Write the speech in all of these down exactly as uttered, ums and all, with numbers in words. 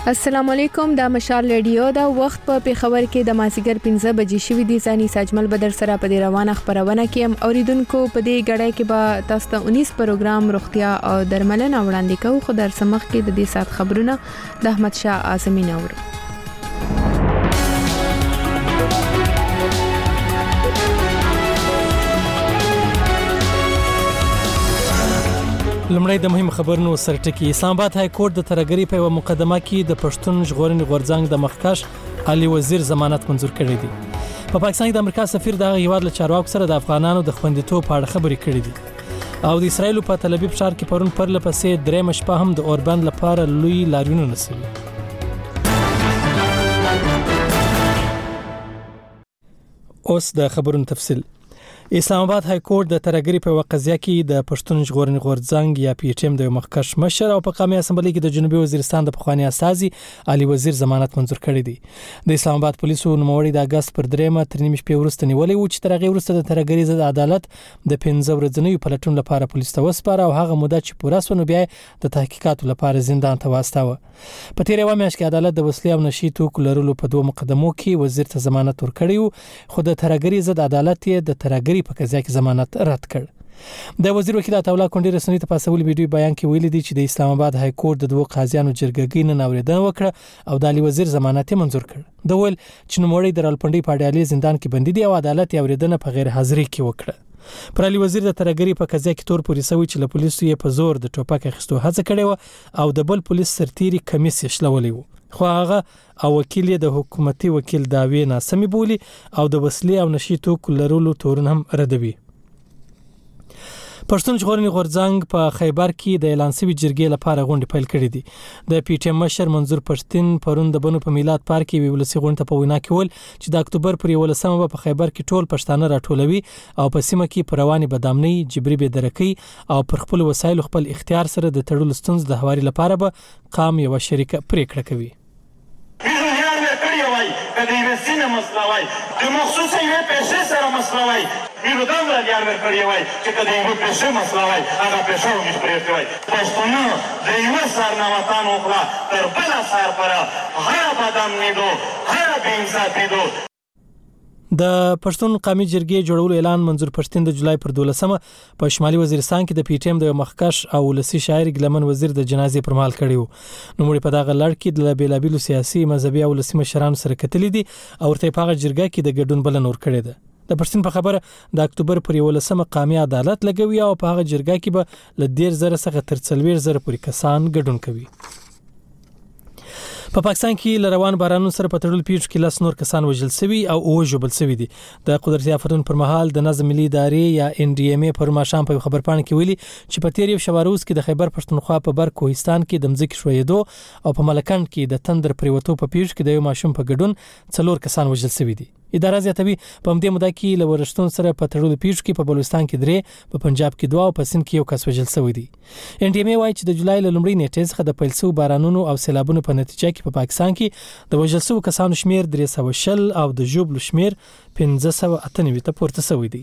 السلام علیکم، دا مشال رادیو دا وخت په پیښور کې د مازیګر پنځه بجې شوې دي. ځاني ساجمل بدر سره په دې روانه خبرونه کې هم اوریدونکو په دې غړای کې به تاسو ته انیس پروګرام روغتیا او درملنه وړاندې کوو. خو در سمخ کې د دې سات خبرونه د احمد شاه اعظمي نور. لمړی د مهم خبرونو سرټکی. اسلام آباد های کورټ د ترګری په مقدمه کې د پښتون ژغورنې غورځنګ د مخکښ علي وزیر ضمانت منزور کړی دی. په پاکستان د امریکا سفیر د هیواد له چارواکو سره د افغانانو د خوندیتوب په اړه خبرې کړې دي. او د اسرایل په تل ابیب ښار کې پرون پر لپسې درې مشپه هم د اوربند لپاره لوی لاریون نسوي. اوس د خبرونو تفصیل. اسلام آباد های کورټ د ترګری په قضیه کې د پښتون ژغورنې غورځنګ یا پی ټ ام د مخکښ مشر او په قومي اسمبلی کې د جنوبي وزیرستان د پخوانی استازي علي وزیر ضمانت منزور کړی دی. د اسلام آباد پولیسو نوموړي د اگست پر درېمه تر نیمه شپې وروسته نیولې و چې تر هغه وروسته د ترګری ضد عدالت د پنځه ورځنیو پلټون لپاره پولیس ته وسپاره او هغه موده چې پوره سونه بیا د تحقیقاتو لپاره زندان ته واستاوه. په تیر یو میاشت کې عدالت د وسلې او نشي توکو لرلو په دوه مقدمو کې وزیر ته ضمانت ورکړی خو د ترګری ضد عدالت یې د ترګری په قضیه کې ضمانت رد کړ. د وزیر وکیل عطاالله کونډي رسنۍ ته پاسول ویډیو بیان کې ویلي دي چې د اسلام آباد های کورټ د دوه قاضیانو جرګګۍ نه اوریدنه وکړه او د علي وزیر ضمانت منزور کړ. د ول چې نوموړي د رالپنډي پاډیالي زندان کې بندي دي او عدالت یې اوریدنه په غیر حاضری کې وکړه. پر علي وزیر د ترګری په قضیه کې تور پولیسو چې له پولیسو یې په زور د ټوپک اخیستو هڅه کړې و او د بل پولیس سرتيري کمیس یې شلولې و. خو هغه او وکیل د حکومتي وکیل داوی ناسمي بولی او د وسلې او نشي توکو لرلو تورن هم ردوي. پښتون ژغورنې غورځنګ په خیبر کې د اعلان شوی جرګې لپاره غونډه پیل کړې دي. د پی ټ ام مشر منظور پښتين پرون د بنو په میلاد پارک کې ویلسي غونډه په وینا کې ول چې د اکتوبر پر یولسمه په خیبر کې ټول پښتانه راټولوي او په سیمه کې پرواني بدامنۍ جبري بيدرکۍ او پر خپل وسایل خپل اختیار سره د تړلو ستونز د هواري لپاره به قام یو شریک پریکړه کوي. کدی وسینه مسلوي د مخصوصه یو پیسې سره مسلوي ویلو دا ولر ورکړی وای چې کدی یو پیسې مسلوي هغه پیسې وګړي پرېږدي وای پښتون د یو سر نه وطن وکړه تر بل سر پر هر بدن نیدو هر بینځاتې دو. د پښتون قومي جرګې جوړولو اعلان منظور پښتين د جولای پر دولسمه په شمالي وزیرستان کې د پی ټ ام د مخکښ او ولسی شاعر ګلمن وزیر د جنازې پر مهال کړیو. نو مړي په دغه لړ کې د بیلابیلو سیاسي مذهبي او ولسی مشرانو سره کتلې دي او ورته په هغه جرګه کې د ګډون بل نور کړی ده. د پښتون په خبره د اکتوبر پر یولسمه قومي عدالت لګوي او په هغه جرګه کې به ل ډیر زره څخه تر څلوېښت زره پورې کسان ګډون کوي. په پاکستان کې لروان بارانونو سره په تړل پیښ کې لاس نور کسان وژل شوي او او جوبل شوي دي. د قدرتي آفتونو پر مهال د نظم ملي ادارې یا ان ډي ام ای پر ماشام په خبرپاڼه کې ویلي چې په تیر یو شواروز کې د خیبر پښتونخوا په بر کوهستان کې د مځکې شویدو او په ملکند کې د تندر پریوتو په پیښ کې د یو ماشوم په ګډون څلور کسان وژل شوي دي. اداره زیاتوي په همدې موده کې له ورشتون سره په تړلو پیښ کې په بلوچستان کې درې په پنجاب کې دوه او په سند کې یو کس وژل شوی دی. ان ډي ام ای وايي چې د جولای له لومړۍ نیټې څخه د پیل شوو بارانونو او سیلابونو په نتیجه کې په پاکستان کې د وژل شوو کسانو شمیر درې سوه شل او د ژوبلو شمیر پنځه سوه اته نوي ته پورته شوی دی.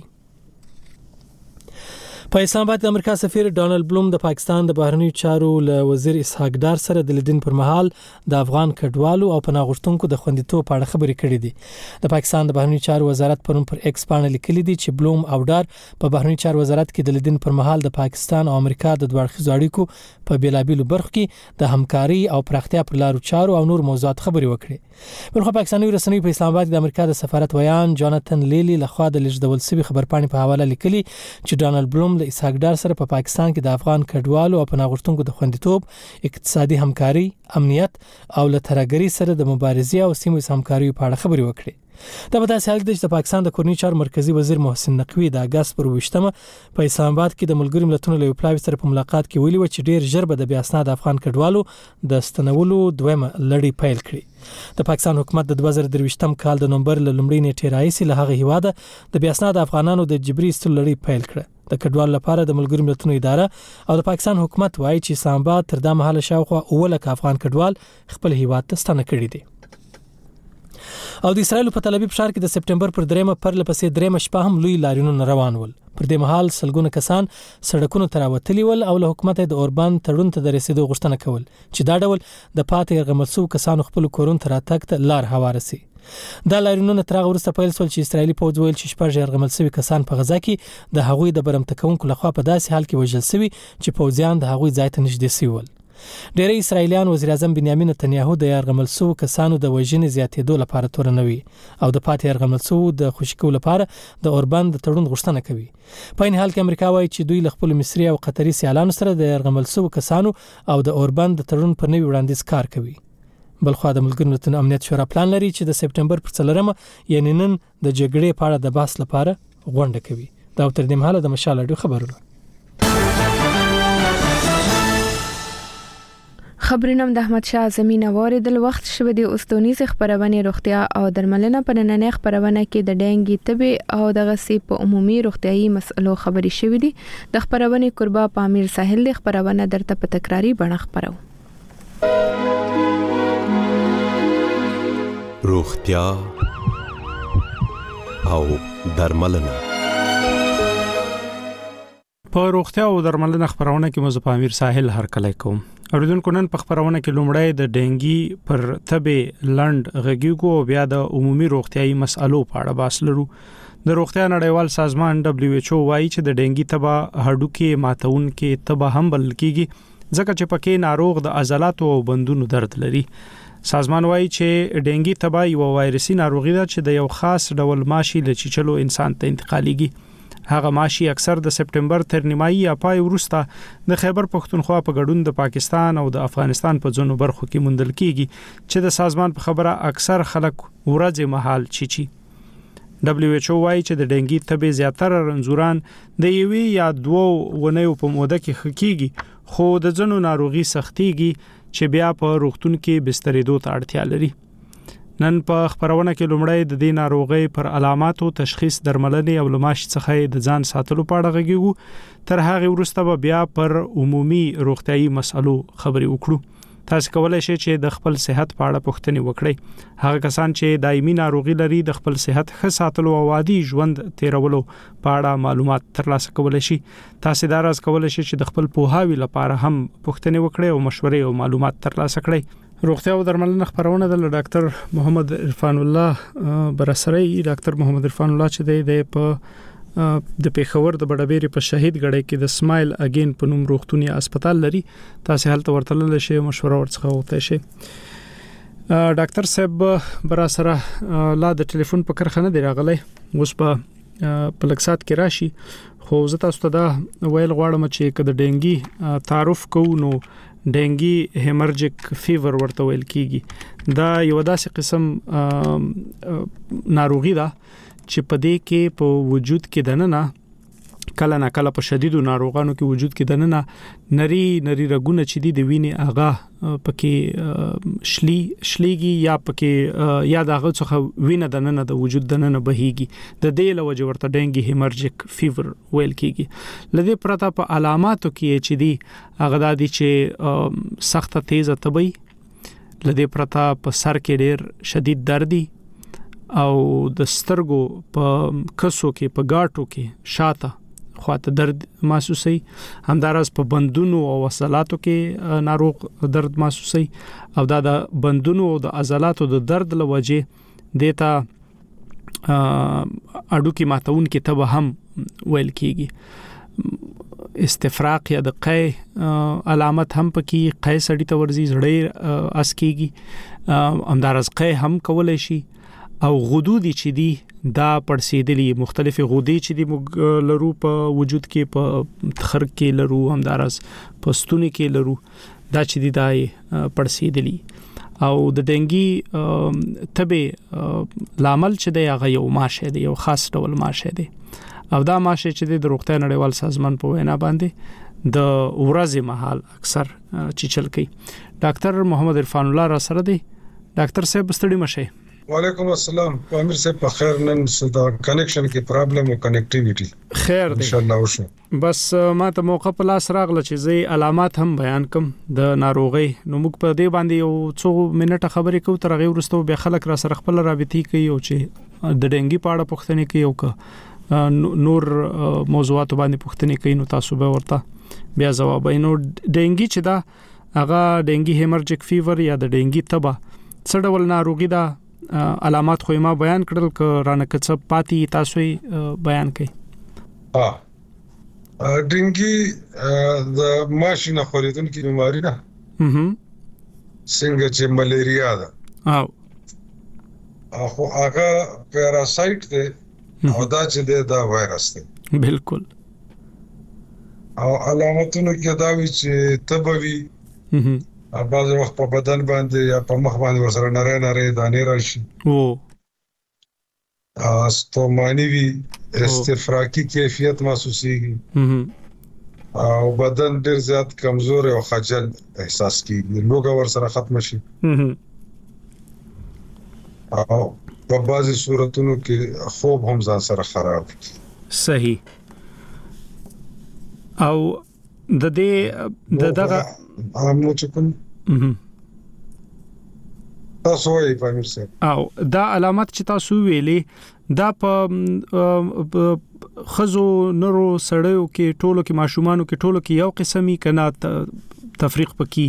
په اسلام آباد د امریکا سفیر ډانلډ بلوم د پاکستان د بهرنیو چارو له وزیر اسحاق ډار سره د لیدن پر مهال د افغان کډوالو او پناه غوښتونکو د خوندیتوب په اړه خبرې کړې دي. د پاکستان د بهرنیو چارو وزارت پرون پر ایکس باندې لیکلي دي چې بلوم او ډار په بهرنیو چارو وزارت کې د لیدن پر مهال د پاکستان او امریکا د دوه اړخیزو اړیکو په بیلابیلو برخو کې د همکاري او پراختیا پر لارو چارو او نور موضوعات خبرې وکړي. بلخو پاکستاني رسنۍ په اسلام آباد د امریکا د سفارت ویان جاناتن لیلی لخوا د لیږدول شوی خبرپاڼې په حواله لیکلي چې ډانلډ بلوم له اسحاق ډار سره په پاکستان کې د افغان کډوالو او پناه غوښتونکو د خوندیتوب، اقتصادي همکاري، امنیت او له ترګری سره د مبارزې او سیمه همکاري په اړه خبرې وکړي. دا په داسې حال کې چې د پاکستان د کورنۍ چارو مرکزی وزیر محسن نقوی د اگست پر وشتمه په اسلام آباد کې د ملګرو ملتونو له پلاوي سره په ملاقات کې ویلي و چې ډیر ژر به د بیا اسناد افغان کډوالو د ستنولو دویمه لړۍ پیل کړي. د پاکستان حکومت د دوه زره درویشتم کال د نومبر له لومړۍ نیټې راهیسې له هغه هیواده د بیا اسناد افغانانو د جبري استلو لړۍ پیل کړه. د کډوالو لپاره د ملګرو ملتونو اداره او د پاکستان حکومت وایي چې اسلام آباد تر دا مهاله شاوخوا اوه لکه افغان کډوال خپل هیواد ته ستنه کړي دي. او د اسرایل په تل ابیب ښار کې د سپټمبر پر دریمه پرله پسې دریمه شپه هم لوی لاریونونه روان ول. پر دې مهال سلګونه کسان سړکونو ته راوتلي ول او له حکومت د اوربان تړون ته د رسیدو غوښتنه کول چې دا ډول د پاتې یرغمل شوو کسانو خپل کورونو ته راتګ ته لار هواره سي. دا لاریونونه تر هغه وروسته پیل شول چې اسرایلی پوځ ویل چې شپږ یرغمل شوي کسان په غزا کې د هغوی د برمته کوونکو لخوا په داسې حال کې وژل شوي چې پوځیان د هغوی ځای ته نږدې شوي ول. ډېری اسرایلیان وزیر اعظم بنیامین نتنیاهو د یرغمل شوو کسانو د وژنې زیاتېدو لپاره تورنوي او د پاتې یرغمل شوو د خوشي کولو لپاره د اوربان د تړون غوښتنه کوي. په این حال کې امریکا وايي چې دوی له خپل مصري او قطري سیالانو سره د یرغمل شوو کسانو او د اوربان د تړون پر نوي وړاندیز کار کوي. بلخو د ملګرو ملتونو امنیت شورا پلان لري چې د سپټمبر پر څلورمه یعنی نن د جګړې په اړه د بحث لپاره غونډه کوي. دا تر دې مهاله د مشال اډیو خبرونه. خبرونه د احمد شاه زمينه واردل وخت شوه د اوستونیز خبرونه روغتیا او درملنه په نننۍ خبرونه کې د ډنګي تبه او د غسي په عمومي روغتيایي مسلو خبري شوې دي. د خبرونه قربا پامیر ساحل د خبرونه درته په تکراری بڼه خبرو. روغتیا او درملنه. په روغتیا او درملنه خبرونه کې مزه پامیر ساحل هر کله کوم. اوریدونکو نن په خبرونه کې لومړی د ډنګي پر تبه لند غږیګو او بیا د عمومي روغتيایي مسالو په اړه بحث لرو. د روغتیا نړیوال سازمان دبليو ایچ او وايي چې د ډنګي تبه هډوکي ماتون کې تبه هم بلل کیږي ځکه چې پکې ناروغ د عضلاتو او بندونو درد لري. سازمان وايي چې ډنګي تبه یو وایرسي ناروغي ده چې د یو خاص ډول ماشي له چیچلو انسان ته انتقالېږي. هغه ماشي اکثر د سپټمبر تر نیمایي یا پای وروسته د خیبر پښتونخوا په ګډون د پاکستان او د افغانستان په ځینو برخو کې موندل کیږي چې د سازمان په خبره اکثر خلک ورځې مهال چیچي. دبليو ایچ او وايي چې د ډنګي تبه زیاتره رنځوران د یوې یا دوو ونیو په موده کې خکېږي خو د ځینو ناروغي سختيږي چې بیا په روغتون کې بسترېدو ته اړتیا لري. نن په خبرونه کې لومړی د دې ناروغي پر علاماتو تشخیص درملنې او لماش څخه د ځان ساتلو په اړه غږیږو. تر هغه وروسته بیا پر عمومي روغتيایي مسالو خبرې وکړو. تاسو کولای شئ چې د خپل صحت په اړه پوښتنه وکړئ. هغه کسان چې دایمي ناروغي لري د خپل صحت ښه ساتلو او عادي ژوند تیرولو په اړه معلومات ترلاسه کولای شئ. تاسو دا راز کولای شئ چې د خپل پوهاوي لپاره هم پوښتنه وکړئ او مشورې او معلومات ترلاسه کړئ. روغتیا او درملنه خبرونه د ډاکټر محمد عرفان الله برسري ډاکټر محمد عرفان الله چې د په د پیښور د بډبېری په شهید غړې کې د سمایل اگین په نوم روغتونی هسپتال لري. تاسو هلته ورتلل شئ مشوره ورڅخه وکړئ شئ. ډاکټر صاحب برسره لا د ټلیفون په کرخنه دی راغلی اوس په پلکسات کې راشي خو زه تاسو ته دا ویل غواړم چې کله ډنګي تعارف کوو نو ډنګي هیمرجیک فیور ورته ویل کیږي. دا یو داسې قسم ناروغي ده چې په دې کې په وجود کې دننه کله نه کله په شدیدو ناروغانو کې وجود کې دننه نری نری رګونه چې دي د وینې اغه پکې شلی شلیږي یا پکې یا دغه څخه وینه دننه د وجود دننه بهيږي. د دې له وجه ورته ډنګي هیمرجیک فیور ویل کیږي. لدې پرته په علاماتو کې چې دي هغه د دې چې سخته تیزه تبي لدې پرته په سر کې ډېر شدید دردي او د سترګو په کسو کې په گاټو کې شاته خواته درد محسوسي همدارس په بندونو او عضلاتو کې ناروغ درد محسوسي او دا د بندونو او د عضلاتو د درد لوجه دیتا اډو کې ماتون کې تبه هم ویل کیږي. استفراق یا د قی علامت هم پکې قی سړی ته ورزي زړې اس کیږي همدارس قی هم کولای شي او غدودي چې دي دا پړسیدلی مختلفه غدې چې دي لرو په وجود کې په تخر کې لرو همدارس په ستوني کې لرو دا چې دي دای پړسیدلی او د ډنګي تبه لامل چې دی هغه یو ماشه دی یو خاص ډول ماشه دی او دا ماشه چې د روغتیا نړیوال سازمان په وینا باندې د ورځې مهال اکثر چې چل کوي. ډاکټر محمد عرفان الله را سره دی. ډاکټر صاحب ستړي مشه. وعلیکم السلام امیر صاحب په خیر نن صدا کنیکشن کې پرابلم او کنیکټیویټي خیر ان شاء الله وشو بس ما ته موقع په لاس راغله چې زی علامات هم بیان کم د ناروغي نو موږ په دې باندې یو څو منټه خبرې کوو تر هغه وروسته به خلک را سره خپل رابطې کوي او چې د ډنګي په اړه پوښتنه کوي او که نور موضوعات باندې پوښتنه کوي نو تاسو به ورته بیا جواب وینو. ډنګي چې دا هغه ډنګي هیمرجیک فیور یا د ډنګي تبه څه ډول ناروغي ده علامات خو ما بیان کړل ک رانه کڅ پاتې تاسو بیان کړئ. ها ډنګي د ماشینه خوريدونکو بیماری ده هم څنګه چې ملیریا ده او خو هغه پیراسایت ده او دا چې ده دا وایرس ده بالکل او علامتونو کې دا وی چې تبوي هم بعض وخت په بدن باندې یا په مخ باندې ورسره نری نری دانې راشي او استومانی وی استفراقی کیفیت محسوسيږي او بدن ډیر زیات کمزور او خجل احساس کیږي لوګه ورسره ختم شي او په بعضي صورتونو کې خوب هم ځان سره خراب صحیح او د دې د دغه امو چې کوم تاسو یې پامیر سره او دا علامات چې تاسو ویلې دا په خزو نورو سړیو کې ټولو کې ماشومانو کې ټولو کې یو قسمي کنا تفریق پکې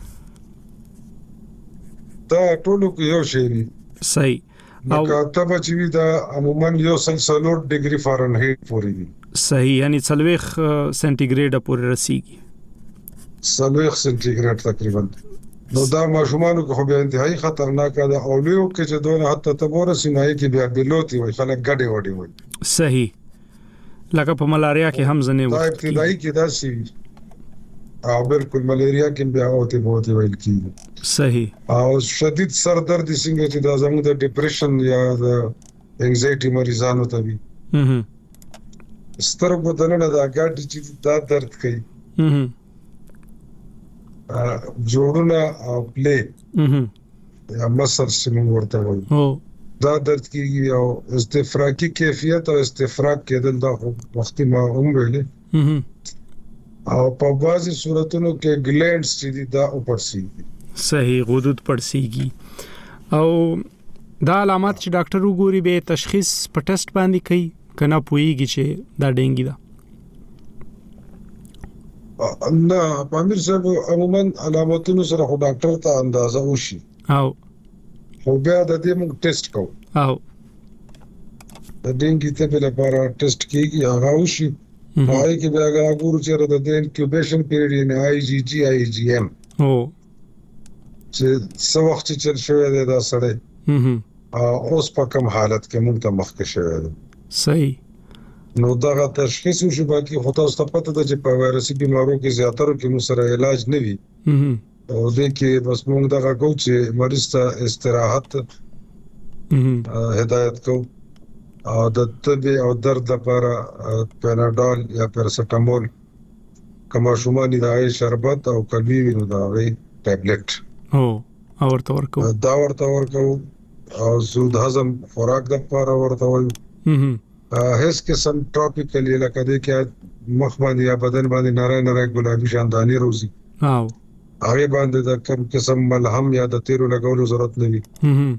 دا ټولو کې یو شی دی صحیح او کتابه چې دا عموما یو سلسلور ډیګري فارنهایت پورې دی صحیح یعنی څلويخ سنټیګریډ پورې رسیږي څلويخ سنټیګریډ تقریبا نو دا ماشومانو کې خو به انتهایی خطرناک ده او لیو کې چې دونه حتی تبور سینای کې بیا بلوتي وي خلک ګډي وډي وي صحیح لکه په ملاریا کې هم ځنه وي دا ابتدایي کې دا شي او بالکل ملیریا کې بیا اوته بوته ویل کیږي صحیح او شدید سر درد څنګه چې دا زموږ د ډیپریشن یا د انزایټي مریضانو ته وي هم سترګو دنه دا ګډ چې دا درد کوي هم جوړونه او پلی یا مسل سیمون ورته وایي او دا درد کیږي او استفراقی کیفیت او استفراق کېدل دا وختي ما هم ویلې او په بعضي صورتونو کې ګلینډز چې دا اوپرسيږي صحیح غدود پړسيږي او دا علامات چې ډاکټر وګوري به تشخیص په ټیسټ باندې کوي کنه پويږي چې دا ډنګي ده نه پامیر صاحب عموما علاماتونو سره خو ډاکټر ته اندازه وشي او خو بیا د دې موږ ټیسټ کوو او د ډنګي ته په لپاره ټیسټ کیږي هغه وشي هغه کې بیا هغه ګورو چې د انکیوبیشن پیریډ نه آی جی جی آی جی ایم او چې څو وخت چې شوی دی دا سره هم اوس په کوم حالت کې موږ ته مخکې شوی دی صحیح نو دا تشخیص شو باقي خو تاسو ته پته ده چې په وایرسي بيمارو کې زیاتره کې مو سره علاج نه وي او دې کې بس موږ دا کوو چې مریض ته استراحت هدایت کوو او د تبي او درد لپاره پیناډول یا پیراسټامول کما شوماني د ای شربت او کلوي نو دا وی ټابلیټ او اورته ورکو دا ورته ورکو او زود هضم خوراک د لپاره ورته وایو هیڅ قسم ټاپیکلی لکه دې کې مخ باندې یا بدن باندې نری نری ګلابي شاندانی روزي او هغه باندې د کوم قسم ملهم یا د تیرو لګولو ضرورت نه وي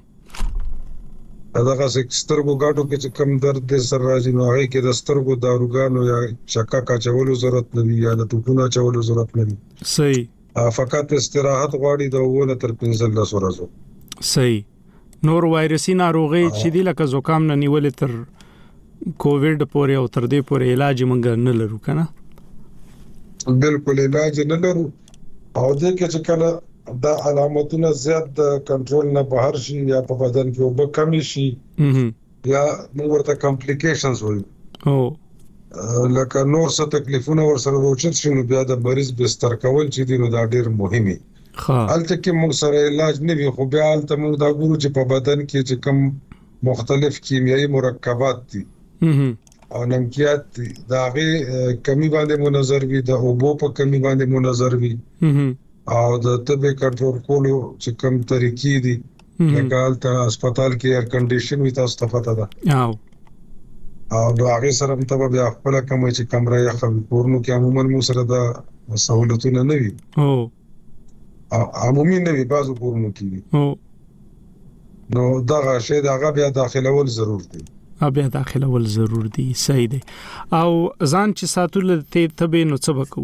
دا هغه سترګو غاټو کې چې کم درد د سر راځي نو هغه کې د سترګو داروګانو یا چکا کا چولو ضرورت نه وي یا د ټوپونو چولو ضرورت نه وي صحیح فقط استراحت غواړي د ونه تر پنځه ورځې صحیح نور وایرسي ناروغي چې دی لکه زکام نه نیولې تر کووډ پورې او تر دې پورې علاج مونږ نه لرو کنه بالکل علاج نه لرو او دې کې چې کله دا علامتونه زیات د کنټرول نه بهر شي یا په بدن کې وب کمی شي یا موږ ورته کمپلیکیشنز وایو او لکه نور څه تکلیفونه ورسره وچت شي نو بیا د مریض بستر کول چې دی نو دا ډیر مهمه ښه البته کې موږ سره علاج نه وي خو بیا البته موږ دا ګورو چې په بدن کې چې کوم مختلف کیمیاوي مرکبات دي او نمکیات دي دا غي کمی باندې منظر وي د اوبو په کمی باندې منظر وي او د طبي کنټرول کولو چې کوم طریقې دي لکه هلته هسپتال کې ایر کنډیشن وي تاسو ته پته ده او او د هغې سره هم ته به بیا خپله کومه چې کمره یخه وي کورونو کې عموما مو سره د سهولتونه نه وي او عمومي نه وي بعضو کورونو کې وي نو دغه شی د هغه بیا داخلول ضرور دی بیا داخلول ضرور دی صحیح دی او ځان چې ساتل ته تبه نو څه وکړو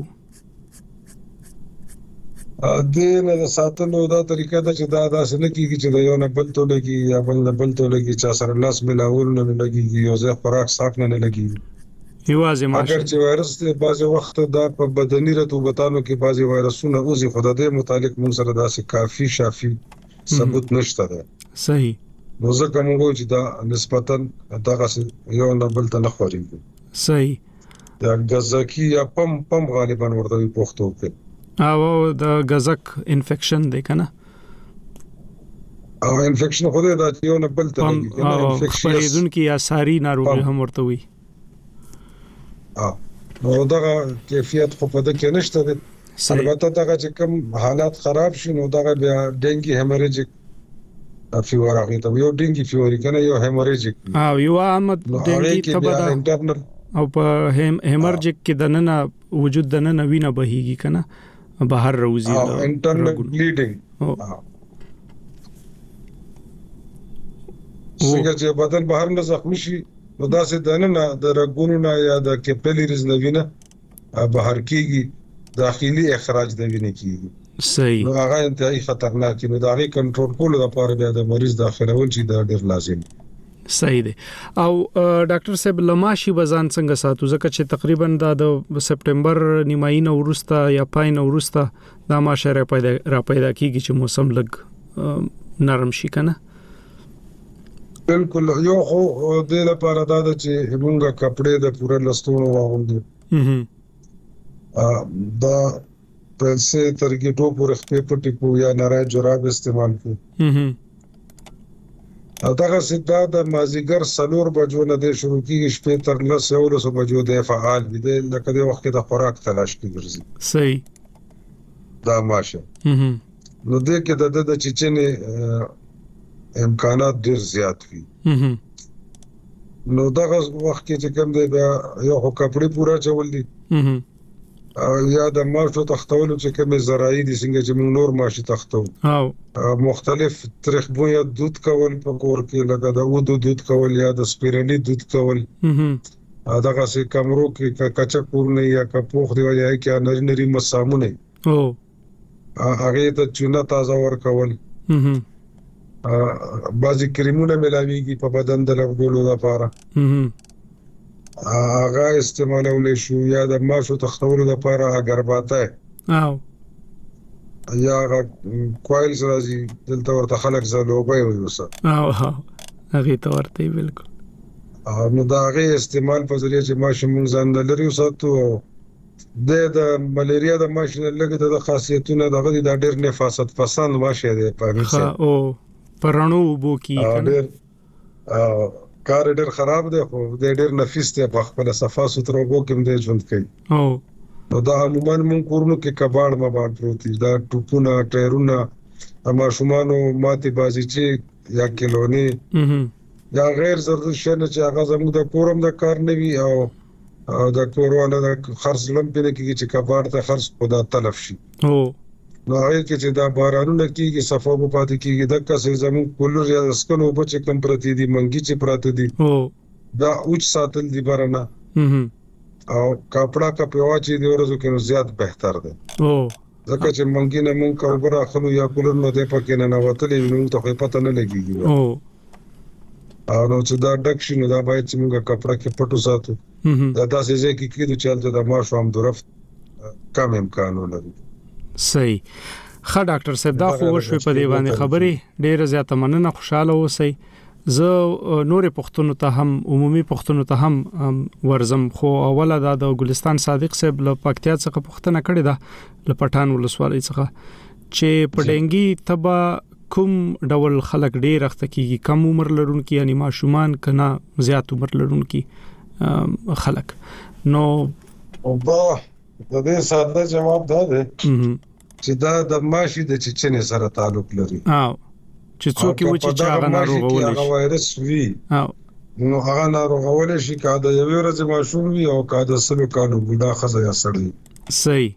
د نه د ساتلو دا طریقه ده چې دا داسې نه کیږي چې د یو نه بل ته لګي یا بل نه بل ته لګي چا سره لاس ملاول نه لګي یو ځای خوراک صاف نه لګي یوازې ماشه اگر چې وایرس د بعضي وخت دا په بدني رطوبتانو کې بعضي وایرسونه اوزي خو د دې متعلق موږ سره داسې کافي شافي ثبوت نشته ده صحیح نو ځکه موږ چې دا نسبتاً دغه یو نه بل ته نه خوريږي صحیح دا غزاکی یا پم پم غالبا ورته پښتو کې او د غزک انفیکشن دی کنه او انفیکشن خو دا یو نه بل ته لګي کنه انفیکشن کی یا ساری ناروغي هم ورته وي اه نو دا کیفیت خو په دې کې نشته ده البته دا چې کوم حالات خراب شي نو دا بیا ډینګي هیموریجیک فیور راغی ته یو ډینګي فیور کنه یو هیموریجیک او یو عامه ډینګي تبدا انټرنل او په هیمرجیک کې د نن وجود د نن وینه بهيږي کنه بهر روزي او انټرنل بلیډینګ څنګه چې بدن بهر نه زخمی شي نو دا څه د نن د رګونو نه یا د کیپیلریز نه وینه بهر کیږي داخلي اخراج د وینې کیږي صحیح نو هغه انتهایی خطرناک دی دا غي کنټرول کول لپاره بیا د مریض داخلول چې دا ډیر لازم صحیح دی او ډاکټر صاحب لماشي بزان څنګه ساتو ځکه چې تقریبا د سپټمبر نیمایي نو ورسته یا پای نو ورسته د ماشه را پیدا را پیدا کیږي چې موسم لګ نرم شي کنه بالکل یو خو د لپاره دا چې موږ کپڑے د پوره لستونو واغوندو دا پلسه ترګټو پورې خپې پټي کو یا نارای جراب استعمال کو دغه سیدا د مازیګر سلور بجو نه د شروع کیږي شپې تر لس یولسو بجو د فعال دي د لکه د وخت د خوراک تلاش کې ګرځي صحیح دا ماشه نو د کې د د چچنه امکانات ډیر زیات وي نو دغه وخت کې چې کوم دی بیا یو کپڑے پورا چول دي یا د ماشو تختولو چې کومه زراعي دي څنګه چې موږ نور ماشي تختو او مختلف ترخبو یا دود کول په کور کې لکه د ودو دود کول یا د سپیرلی دود کول دغه سه کمرو کې کچا کور نه یا کپوخ دی یا کې نری نری مسامونه او هغه ته چونه تازه ور کول بعضی کریمونه ملاويږي په بدن د لګولو لپاره هغه استعمالول شو یا د ماشو تختولو لپاره اگرباته او یا کوایلز راځي دلته ورته خلک زلوبه وي وسه او هغه ته ورته بالکل نو دا هغه استعمال په ذریعہ چې ماشه مونږ ځان لري وساتو د د ملیریا د ماشه لګه د خاصیتونه دغه د ډیر نفاست پسند ماشه دی په هغه او پرانو بو کی کنه کار ډیر خراب دی خو د ډیر نفیس دی په خپل صفه سترو بو کې د ژوند کوي او نو دا عموما مون کورونو کې کباړ ما باندې پروتي دا ټوپونه ټایرونه اما شومانو ماتي بازي چې یا کلونی یا غیر ضروري شنه چې هغه زموږ د کورم د کار نه وي او د کورونه د خرڅ لمپنه کې چې کباړ ته خرڅ خدا تلف شي او نو هغه کې چې دا بارانونه کېږي صفه په پاتې کېږي د کسې زمون کولر یا سکنو بچ کم پرتی دي منګي چې پراته دي او دا اوچ ساتل دي بارانه او کپڑا کا پیوا چې دی ورځو کې نو زیات بهتر ده او ځکه چې منګي نه مونږ کوبره خلو یا کولر نو ته پکې نه نوتلې نو ته پته نه لګيږي او او نو چې دا ډک شي نو دا باید چې موږ کپڑا کې پټو ساتو دا داسې ځکه کې کېدو چې تل د ماشو هم درف کم امکان ولري صحیح ښه ډاکټر صاحب دا خو شوي په دی باندې خبرې ډیره زیاته مننه خوشاله اوسئ زه نورې پښتنو ته هم عمومي پښتنو ته هم ورزم خو اوله دا د ګلستان صادق صاحب له پکتیا څخه پښتنه کړې ده له پټان ولسوالۍ څخه چې پډنګي تبا کوم ډول خلک ډیر وخت کېږي کم عمر لرونکي یعنی ماشومان کنا زیات عمر لرونکي خلک نو او با د دې ساده جواب دا دی چې دا د ماشي د چچنې سره تعلق لري او چې څوک و چې هغه ناروغ ولې هغه وایرس وی نو هغه ناروغ ولې شي کا د یو ورځې ماشوم وي او کا د سلو کالو بوډا خزه یا سړی. صحیح.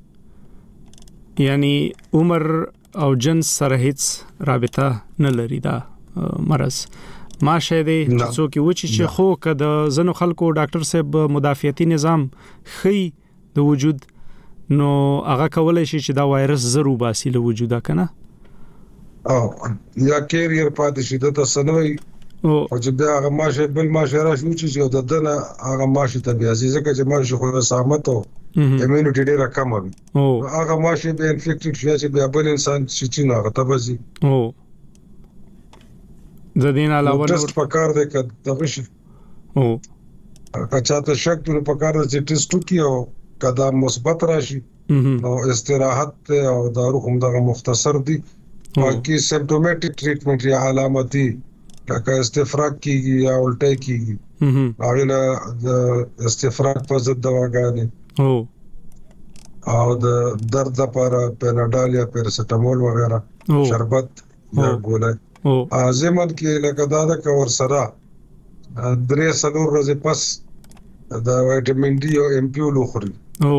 یعنی عمر او جنس سره هیڅ رابطه نه لري دا مرض. ماشه دی چې څوک و چې خو کده زنو خلکو ډاکټر صاحب مدافعتي نظام خي د وجود نو هغه کولای شي چې دا وایرس زرو باسي له وجوده کنه او یا کیریئر پاتې شي د تسنوي او چې دا هغه ماشه بل ماشه راشي چې د دنه هغه ماشه ته بیا ځکه چې ماشه خو سامت او ایمونټی ډیره کم وي او هغه ماشه به انفیکټډ شي چې بیا بل انسان چې نه غته بزي او زدين علاوه ټیسټ پکار دی کده دغه شي او کچا ته شک پر پکار دی چې ټیسټ وکي او کدا مثبت راشي نو استراحت او دارو هم دغه مختصر دي باقي سمپټومټیک ټریټمنټ یا علامتي لکه استفراغ کیږي یا الټه کیږي هغه د استفراغ په ضد دواګانې او او د درد لپاره پیناډال یا پیراسټامول وغیرہ شربت یا ګولای او ازمن کې لکه دا د کور سره درې سلور ورځې پس دا وټامین ډي او ام پی لوخري او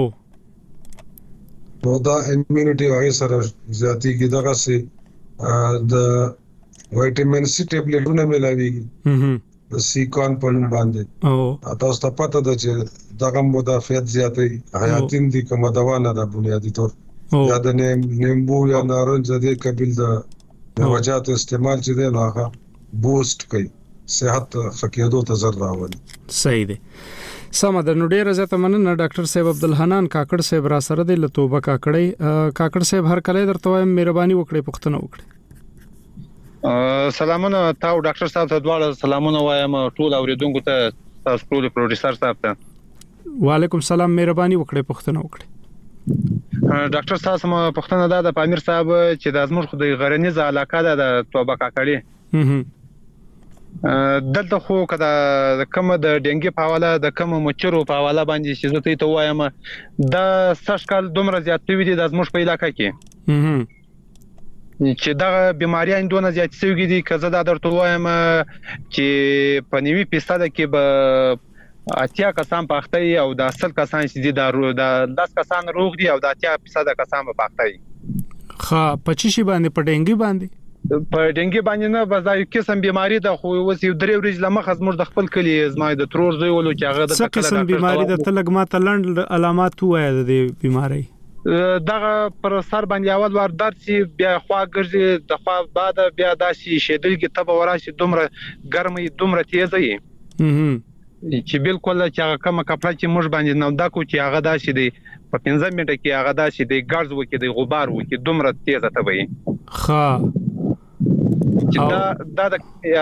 نو دا ایمونټي هغه سره زیاتېږي دغه سي د وټامین سي ټابلیټونه ملاويږي د سیکون په نوم باندې او تاسو ته پته ده چې دغه مدافعت زیاتې حیاتین دي کومه دوا نه ده بنیادی طور یا د نیمبو یا نارنج د قبیل د وجات استعمال چې دی نو هغه بوست کوي صحت فقیدو ته زر راولي. صحیح دی. سم د نو ډیره زته مننه ډاکټر صاحب عبدالحنان کاکړ صاحب را سره د لتوبه کاکړی کاکړ صاحب هر کله درته وایم مهرباني وکړئ پښتنه وکړئ. سلامونه تاسو ډاکټر صاحب ته دواړه سلامونه وایم ټول اوریدونکو ته تاسو ټول پروډوسر صاحب ته. وعلیکم السلام مهرباني وکړئ پښتنه وکړئ. ډاکټر صاحب سم پښتنه دا د پامیر صاحب چې د ازمر خو د غرنیز علاقه ده د توبه کاکړی دلته خو کدا د کوم د ډنګي په حواله د کوم مچرو په حواله باندې چې زه ته وایم د سشکل دومره زیات وی دي د ازمر په علاقه کې چې دا بیماریان دونه زیات سوي دي کزه دا درته وایم چې په نیوي فیصد کې به اتیا کسان پاختي او د اصل کسان چې دي د داس کسان روغ دي او د اتیا فیصد کسان په پاختي خا پچیشي باندې په ډنګي باندې په ډنګي باندې نه بس دا یو قسم بیماری ده خو اوس یو درې ورځې لمخ از موږ د خپل کلی زما د ترور زوی ولو چې هغه د څه قسم بیماری ده تلګ ما تلند علامات وایي د دې بیماری دغه پر سر باندې اول ور درسي بیا خوا ګرځي د خوا بعد بیا داسي شیدلګي تبه وراشي دومره ګرمي دومره تیزه وي چې بالکل چې هغه کومه کپړه چې موږ باندې نو دا کو چې هغه داسي دی په پنځه منټه کې هغه داسي دی ګرځ وکي دی غبار وکي دومره تیزه ته وي ښه چې دا دا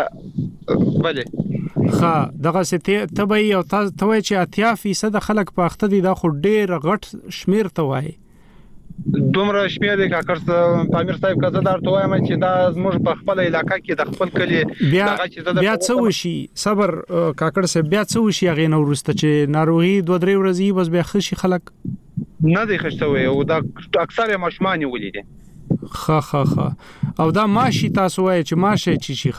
د بله ښه دغه ستې تبي او تاسو ته چې اتیا فیصد خلک په اخته دي دا خو ډېر غټ شمیر ته وایي دومره شمیر دی کاکړ پامیر صاحب کزه درته وایم چې دا زموږ په خپل علاقې کې د خپل کلی بیا بیا څه وشي صبر کاکړ صاحب بیا څه وشي هغه نو ورسته چې ناروغي دوه درې ورځې بس بیا خشي خلک نه دی خشتوي او دا اکثره ماشومان ولیدي خا خا خا او دا ماشي تاسو وایي چې ماشه چی شي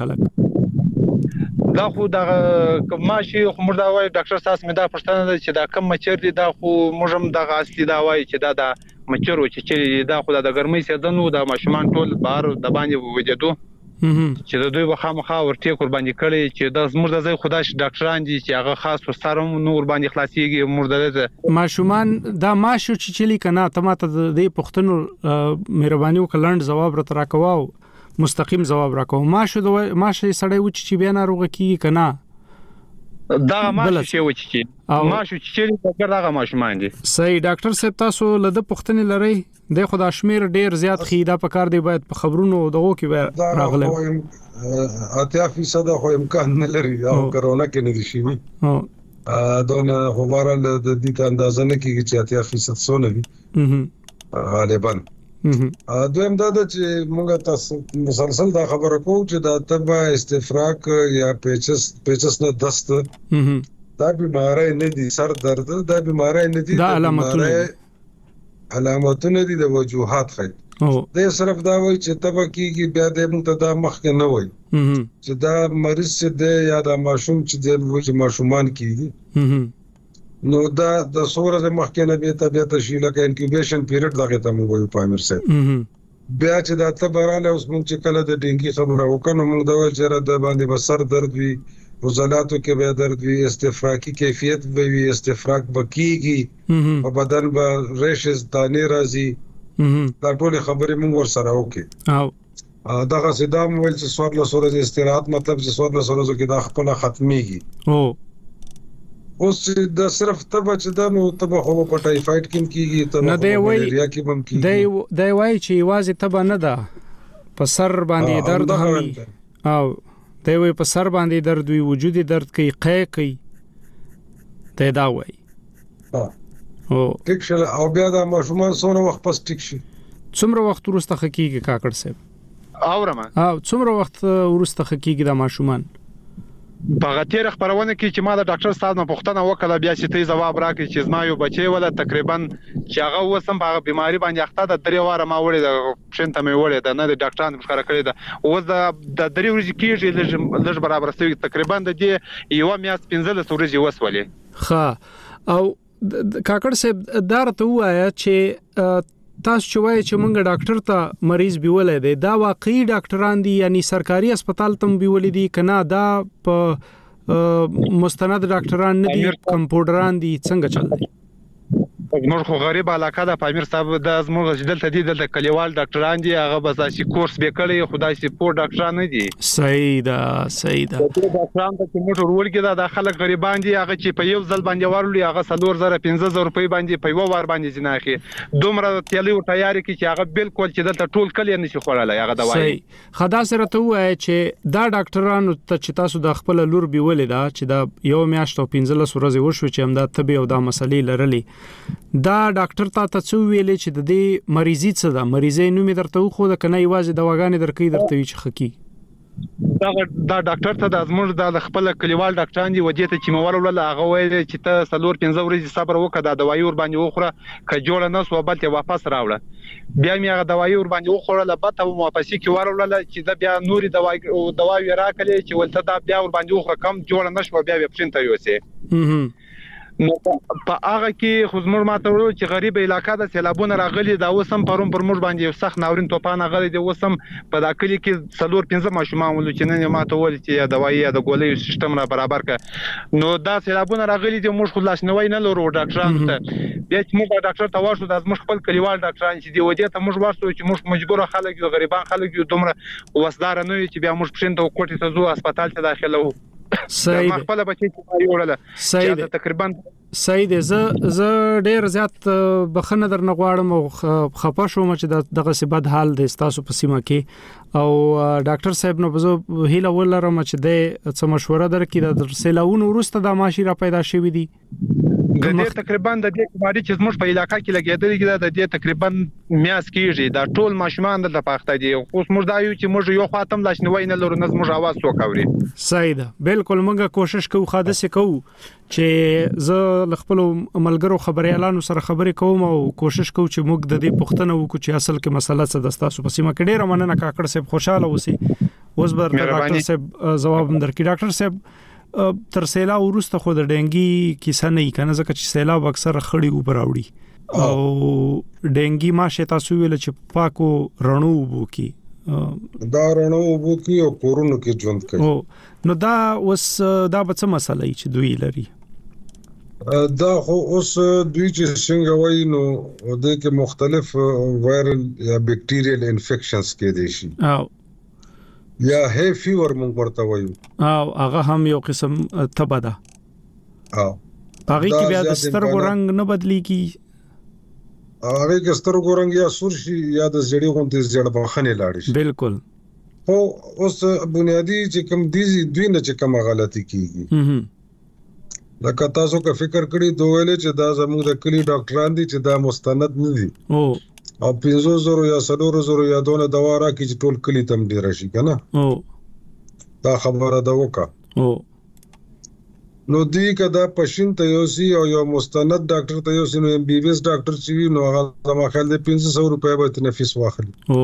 خلک دا خو دا ماشي خو موږ دا وایي ډاکټر صاحب مې دا پښتنه ده چې دا کم مچر دي دا خو موږ هم د اصلي دا وایي چې دا د مچرو چې چې دا خو د ګرمۍ سیزن وو د ماشومان ټول بهر د باندې وجدو چې د دوی وخامخا ورته قرباني کړي چې د زموږ د ځای خدای ډاکټران دي چې هغه خاص وسارم نور باندې خلاصيږي موږ د ماشومان دا ماشو چې چلی کنه ته ماته د پښتنو مهرباني وکړند جواب را تراکواو مستقیم جواب راکو ماشو د ماشه سړی و چې بیا ناروغ کیږي کنه دا ماشو چې و چې ماشو چې څنګه دغه ماشومان دي صحیح ډاکټر صاحب تاسو له د پښتنې لري د خدا شمیر ډیر زیات خیدا په کار دی باید په خبرونو دغه کې راغله اتیا فیصد خو امکان نه لري او کرونا کې نه دي شي او دونه خبره د دې اندازه نه کیږي چې اتیا فیصد سونه وي غالبا دویم دا چې موږ تاسو مسلسل دا خبره کوو چې دا تبه استفراغ یا پیچس پیچس نه دست دا بیماری نه دي سر درد دا بیماری نه دي دا علامتونه علامتونه دي د وجوهات خې د صرف دا وایي چې تبه کیږي بیا د موږ ته دا مخکې نه وایي چې دا مریض چې دی یا دا ماشوم چې دی چې ماشومان کیږي نو دا د سوره د مخکې نه به طبيعت شي لکه انکیوبیشن پیریډ دغه ته موږ وایو په امر سره بیا چې دا تبه رااله اوس موږ چې کله د ډینګي خبره وکړو موږ دا وایي چې د باندې بسر درد وي عضلاتو کې به درد وي استفراقی کیفیت به وي استفراق بکیږي په بدن به ریشز دانې راځي دا ټول خبرې موږ ور سره وکړو او دغه صدام ول چې څوار له سورې استراحت مطلب چې څوار له سورې کې دا خپل ختميږي او اوس دا صرف تبه چې دا نو تبه خو په ټایفاید کې کیږي تبه په ملیریا کې هم کیږي دی دی وای چې واځي تبه نه ده په سر باندې درد هم او دی وای په سر باندې درد وي وجودي درد کوي قې کوي ته دا وای او ټیک شل او بیا دا ماشومان څونه وخت پس ټیک شي څومره وخت ورسته حقيقي کاکړ صاحب اورم او څومره وخت ورسته حقيقي دا ماشومان په غتیر خبرونه کې چې ما د ډاکټر صاحب نه پوښتنه وکړه بیا چې ته جواب راکړې چې زما یو بچي ولا تقریبا چې هغه وسم په بيماري باندې اخته د درې واره ما وړي د پښنته مې وړي د نه د ډاکټرانو ښکارا کړی دا اوس د درې ورځې کېږي لږ برابر ستوي تقریبا د دې یو میاس پنځله ورځې وسولې ښه او کاکړ صاحب دا راته وایا چې تاسو چوي چې مونږ ډاکټر ته مریض بیولې دي دا واقعي ډاکټران دي یعنی سرکاري هسپتال تم بیولې دي کنه دا په مستند ډاکټران نه دي کمپاوډران دي څنګه چل دي موږ خو غریب علاقه د پامیر صاحب د زموږ دلته دي د کلیوال ډاکټران دي هغه بس چې کورس به کړی خدای سي پور ډاکټران نه دي صحیح ده صحیح ده ډاکټران ته موږ ورول کې د خلک غریبان دي هغه چې په یو ځل باندې ورولي هغه څلور زره پنځه زره روپۍ باندې په یو وار باندې جناخي دومره تیلی او تیاری کې چې هغه بالکل چې دلته ټول کلی نشي خورلای هغه دوايي صحیح خدا سره ته وای چې دا ډاکټرانو ته چې تاسو د خپل لور بیولې دا چې دا یو میاشت او پنځه لس ورځې وشو چې هم دا طبي او دا مسلې لرلې دا ډاکټر ته تاسو ویلې چې د دې مریضي څه ده مریضي نومي درته خو د کنه یوازې دواګانې درکې درته وی چې خکی دا دا ډاکټر ته د ازمر د خپل کلیوال ډاکټران دی ودی ته چې مور ول هغه ویل چې ته سلور پنځه ورځې صبر وکړه د دوايي ور باندې وخوره ک جوړ نه سو بل ته واپس راوړه بیا مې هغه دوايي ور باندې وخوره لبته واپسې کې ورول چې دا بیا نوري دوايي او دوايي راکړي چې ولته دا بیا ور باندې وخوره کم جوړ نه شو بیا په پښین ته یوسه نو په هغه کې خو زموږ ماته ورو چې غریب علاقہ د سیلابونه راغلي دا وسم پروم پر موږ باندې یو سخت ناورین توپان غلي دی وسم په داخلي کې څلور پنځه ماشومان ول چې نه ماته ول چې دوايي د ګولې سیستم را برابر ک نو دا سیلابونه راغلي دی موږ خلاص نه وای نه لرو ډاکټرانو ته بیا چې موږ ډاکټر ته واشو د موږ خپل کلیوال ډاکټران چې دی ودی ته موږ واشو چې موږ مجبور خلک یو غریبان خلک یو دومره وسدار نه چې بیا موږ پښین ته کوټه ته زو هسپتال ته داخله وو صحیح ما خپل بچی ته وړل صحیح تقریبا صحیح ده ز ز ډیر زیات بخنه در نغواړم او خپه شوم چې دغه سبد حال د تاسو په سیمه کې او ډاکټر صاحب نو بزو هیله ولرم چې د څه مشوره درکې د سیلاون ورسته د ماشي را پیدا شوی دي د دې تقریبا د دې کوماري چې زموږ په علاقې کې لګیدل کې د دې تقریبا میاس کېږي دا ټول ماشومان د پاخته دي اوس موږ دا یو چې موږ یو خاتم لاش نه وای نه لرو نه موږ आवाज وکاوري صحیح ده بالکل موږ کوشش کوو حادثه کوو چې زه خپل ملګرو خبريالانو سره خبرې کوم او کوشش کوم چې موږ د دې پښتنه وکړو چې اصل کې مسله څه د تاسو په سیمه کې ډیره مننه کاکړ صاحب خوشاله اوسئ اوس بر ډاکټر صاحب جواب درکې ډاکټر صاحب تر سیلاب ورسته خو د ډنګي کیسه نه کنه ځکه چې سیلاب اکثر خړی اوپر راوړي او ډنګي ماشه تاسو ویل چې پاکو رڼو وبو کی دا رڼو وبو کی او کورونو کې ژوند کوي نو دا اوس دا به څه مسله چې دوی لري دا خو اوس دوی چې څنګه وایي نو د کې مختلف وایرل یا بیکټیریل انفیکشنز کې دي شي او یا هی فیور مونږ ورته وایو او هغه هم یو قسم تبه ده او هغه کې بیا د سترګو رنگ نه بدليږي هغه کې سترګو رنگ یا سور شي یا د زړی غونډې زړه بخنه لاړ شي بالکل خو اوس بنیادی چې کوم دي دوی نه چې کوم غلطي کیږي لکه تاسو کا فکر کړی دوه ویلې چې دا زموږ د کلی ډاکټران دي چې دا مستند نه دي او او پنځو زرو یا څلورو زرو یا دونه دوا راکې چې ټول کلی تم ډیر شي کنه او دا خبره دا وکا او نو دی کدا پښین ته یو سی او یو مستند ډاکټر ته یو سی نو ایم بی بی ایس ډاکټر چې وي نو هغه ما خیال دی پنځه سوه روپۍ به تنه فیس واخلي او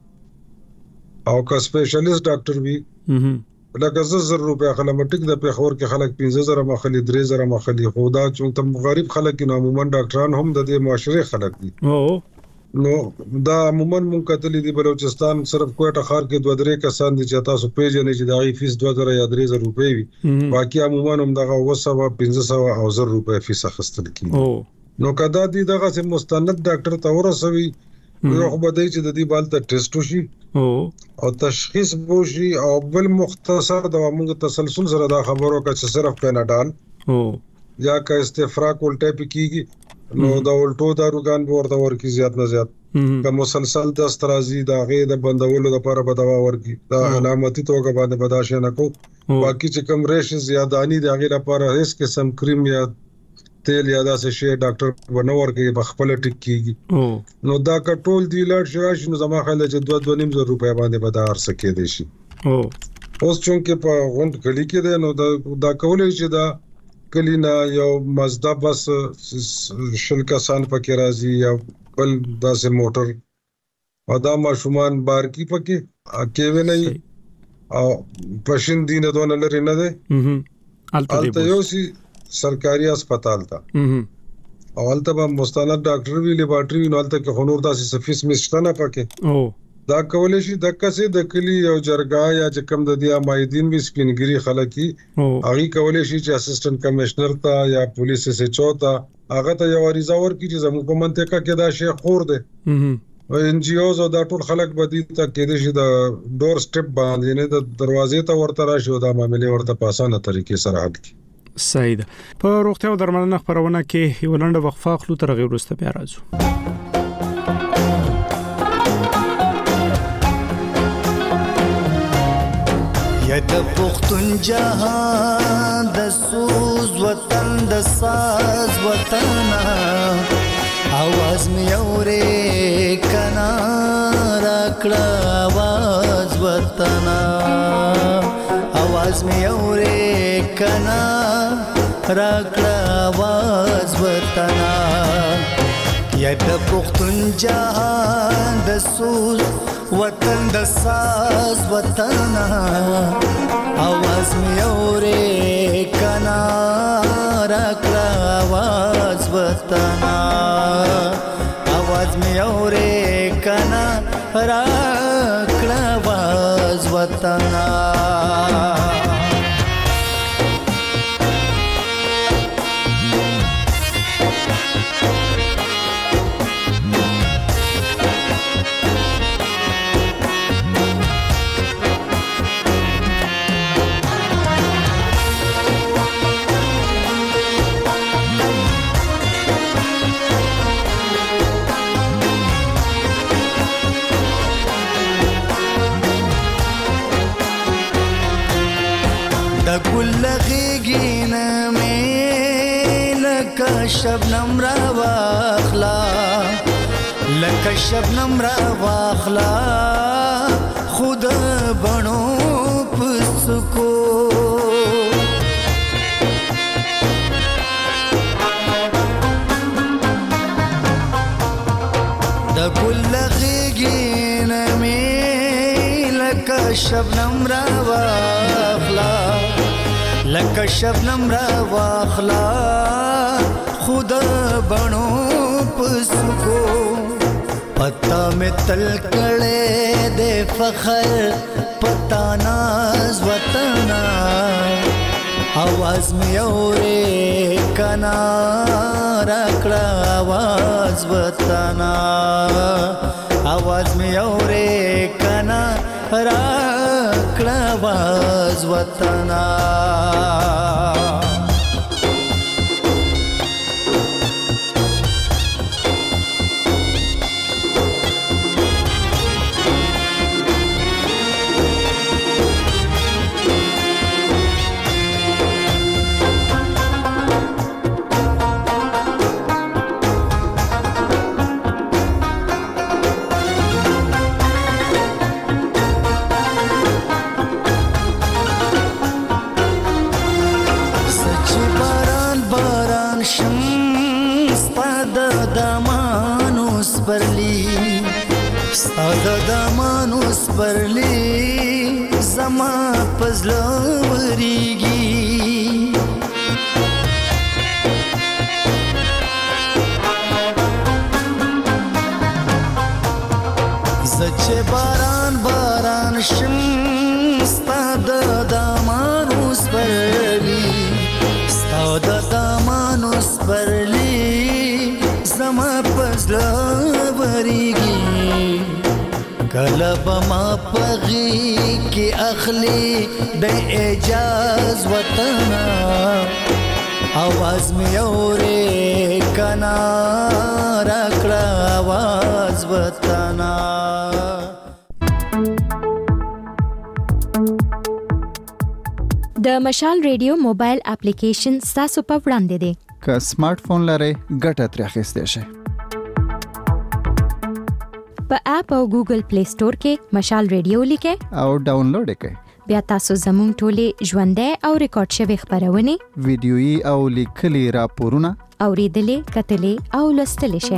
او کا سپیشلیست ډاکټر وي لکه زر زر روپۍ خلک مټک د پیښور کې خلک پنځه زره مخلي درې زره مخلي خدا چې تم غریب خلک نو عموما ډاکټران هم د دې معاشره خلک دي او نو دا عموما مونږ کتلې دی بلوچستان صرف کوټه خار کې دوه درې کسان دي چې تاسو پیژنې چې د غي فیس دوه زره یا درې زره روپۍ وي باقي عموما هم دغه وسه پنځه سوه او زر روپۍ فیس اخیستل کیږي نو کدا دي دغه سم مستند ډاکټر ته ورسوي یو خو بده چې د دې بالته ټیسټ وشي او تشخیص وشي او بل مختصر د موږ تسلسل سره دا خبرو کا چې صرف پیناډال یا کا استفراق ولټه پکېږي نو دا ولټو داروګان به ورته ورکی زیات نه زیات که مسلسل د استرازي دا غي د بندولو لپاره به دوا ورکی دا علامتي توګه باندې بداشه نه کو باقي چې کم ریش زیادانی د غي لپاره هیڅ قسم کریم یا تیل یا داسې شی ډاکټر ونه ورکی بخپل ټیک کیږي نو دا کټول دی لړ شراشي نو زما خیال چې دوه دوه نیم زره روپۍ باندې بدار سکے دي شي اوس چونکه په غونډ کلی کې ده نو دا دا کولای چې دا کلینا یو مزدا بس شل کسان پکې راځي یا بل داسې موټر او دا ماشومان بار کی پکې کېوي نه او پښین دینه دونه لري نه ده الته یو سی سرکاري هسپتال تا او الته به مستند ډاکټر وی لیبارټری نو الته کې خنور داسې سفیس مشته نه پکې او دا کولای شي د کسې د کلی یو جرګه یا چې کم د دیا مایدین وی سپینګری خلکی هغه کولای شي چې اسسټنټ کمشنر تا یا پولیس سه چوتا هغه ته یو اړیزه ورکړي چې زموږ په منطقه کې دا شی خور ده او ان جی اوز او دا ټول خلک بدی ته کې دي چې د ډور سټپ باندې نه د دروازې ته ورته راشي او دا معاملې ورته په اسانه طریقې سره حل کړي صحیح ده په روغتیا او درملنه خبرونه کې یو لنډه وقفه خلو تر غیر وروسته بیا راځو یا د پختون جهان د سوز وطن د ساز وطن आवाज می اورې کنا راکړه आवाज وطن आवाज می اورې کنا راکړه आवाज وطن یا د پختون جهان د سوز وطن د ساز وطن आवाज می اورې کنا راکړه आवाज وطن आवाज می اورې کنا راکړه आवाज وطن لغيگين ميلك شبنم را واخلا لك شبنم را واخلا خود بنو پسکو د ګل لغيگين ميلك شبنم را واخلا لکه شبنم را واخلا خود بنو پسکو پتا میں تل کڑے دے فخر پتا ناز وطن आवाज میں اورے کنا راکڑا आवाज وطن आवाज میں اورے کنا راکڑا आवाज وطن شم سپاد دمانو سپرلی سپاد دمانو سپرلی زما پزلو وریږي زچه باران باران شم ستاد دامانو سپرلی ستاد دامانو سپرلی زما پزلا وریږي کله بما پغي کې اخلي د اجاز وطن आवाज में औरे कना रखड़ा आवाज बताना د مشال ریډیو موبایل اپلیکیشن تاسو په وړاندې دی که سمارټ فون لرئ ګټه ترې اخیستئ شئ په اپ او ګوګل پلی سٹور کې مشال ریډیو لیکئ او ډاونلوډ یې کړئ بیا تاسو زموږ ټولې ژوندۍ او ریکارډ شوي خبرونه ویډیويي او لیکلي راپورونه اوریدلې کتلې او لوستلې شئ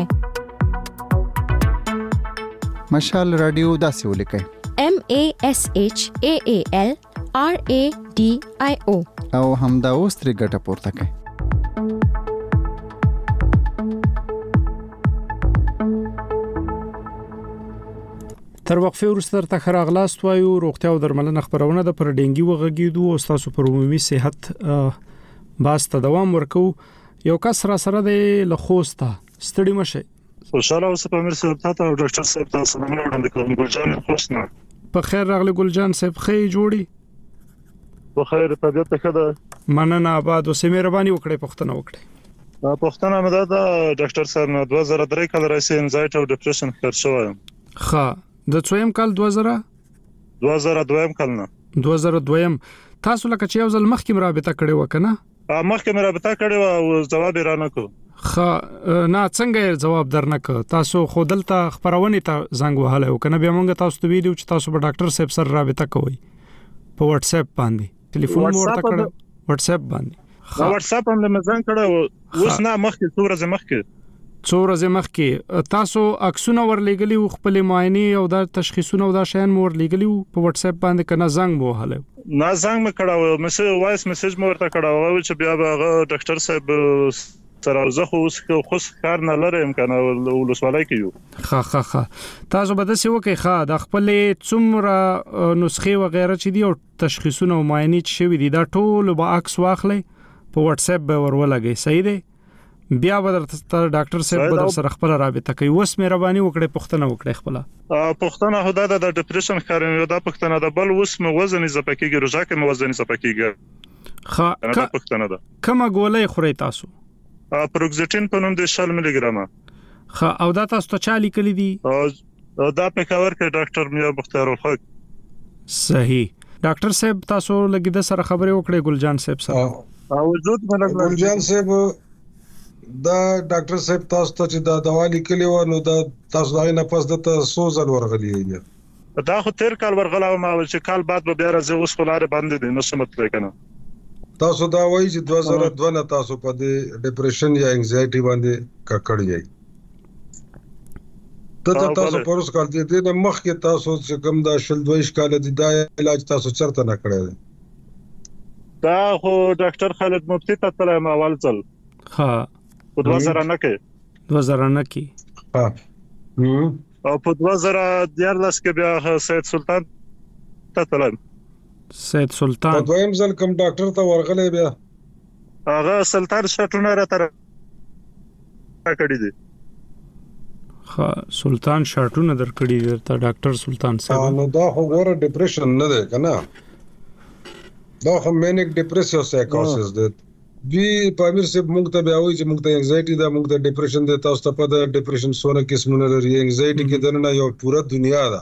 مشال رادیو داسې ولیکئ M A S H A A L R A D I O او همدا اوس ترې ګټه پورته کړئ تر وقفه وروسته تر خراغلاست وایو روغتیا او درملنه خبرونه د پر ډینګي وغږیدو او تاسو پر عمومي صحت باسته دوام ورکو یو کس را سره د لخوسته ستړي مشه خوشاله اوسه په مرسته تاسو او ډاکټر صاحب تاسو نه وړاندې کوم ګلجان خوشنه په خیر راغلی ګلجان صاحب خې جوړي په خیر طبيعت ښه ده مننه آباد اوسه مهرباني وکړئ پښتنه وکړئ پښتنه مده د ډاکټر صاحب نه دوه زره درې کال راځي انزایټ او ډیپریشن خبر شوم ښه د څویم کال دوه زره دوه زره دویم کال نه دوه زره دویم تاسو لکه چې یو ځل مخکې رابطه کړې وکنه مخکې رابطه کړې و او جواب را نه کو خا نه څنګه جواب درنک تاسو خودلته خبرونه ته زنګ وهاله وکنه بیا موږ تاسو ته ویډیو چې تاسو په ډاکټر صاحب سره رابطه کوئ په واتس اپ باندې ټلیفون ورته کړ واتس اپ باندې واتس اپ باندې مزان کړه اوس نه مخکې څو ورځې مخکې څو ورځې مخکې تاسو عکسونه ورلېګلی او خپل معاینه او د تشخیصونه او د شین مور لېګلی په واتس اپ باندې کنه زنګ وهاله نه زنګ مکړه میسج وایس میسج مور ته کړه او چې بیا به ډاکټر صاحب سره زه خو خو کار نه لرم کنه ولسوالۍ کې یو ها ها ها تاسو به د څه وکي ښا د خپل څومره نسخې و غیره چې دی او تشخیصونه او معاینه چې شوی دي دا ټول به عکس واخلې په واتس اپ به ورولګي صحیح دی بیا به ډاکټر صاحب به سره خپل رابطه کوي وس مهرباني وکړئ پښتنه وکړئ خپل پښتنه هدا د ډیپریشن خارنه دا پښتنه د بل وس مو وزن زپکیږي روزه کې مو وزن زپکیږي ښا پښتنه ده کومه ګولې خوري تاسو پروکزیټین په نوم د شل ملي ګرامه ښا او دا تاسو ته چالي کړی دي دا په کاور کې ډاکټر میا مختار الحق صحیح ډاکټر صاحب تاسو لګید سره خبرې وکړې ګلجان صاحب سره وجود ملګری ګلجان صاحب دا ډاکټر صاحب تاسو ته چې دا دوا لیکلی و نو دا تاسو دا نه پس د تاسو ځل ورغلی دی دا خو تیر کال ورغلا ما چې کال بعد به بیا راځي اوس خلاره باندې دي نو سمت لیکنه تاسو دا وایي چې دوه زره دوه نه تاسو په دې ډیپریشن یا انزایټي باندې ککړ یې ته تاسو پروس کال دې نه مخ کې تاسو چې کوم دا شل دوه کال دي دا علاج تاسو چرته نه کړی دا خو ډاکټر خالد مفتی ته تلم اول ځل ها په دوه زره نه کې دوه زره نه کې ها او په دوه زره دیارلس کې بیا سید سلطان ته تلم سید سلطان په دویم ځل کوم ډاکټر ته ورغلې بیا هغه سلطان شټونه را تر کړی دي ها سلطان شټونه درکړی دي ته ډاکټر سلطان صاحب نو دا خو ګوره ډیپریشن نه ده کنه دا خو مینیک ډیپریسیو سایکوسس ده وی پامیر سے موږ ته بیا وایي چې موږ ته انزایټي ده موږ ته ډیپریشن ده تاسو ته په ډیپریشن سونه قسمونه لري انزایټي کې دنه یو پوره دنیا ده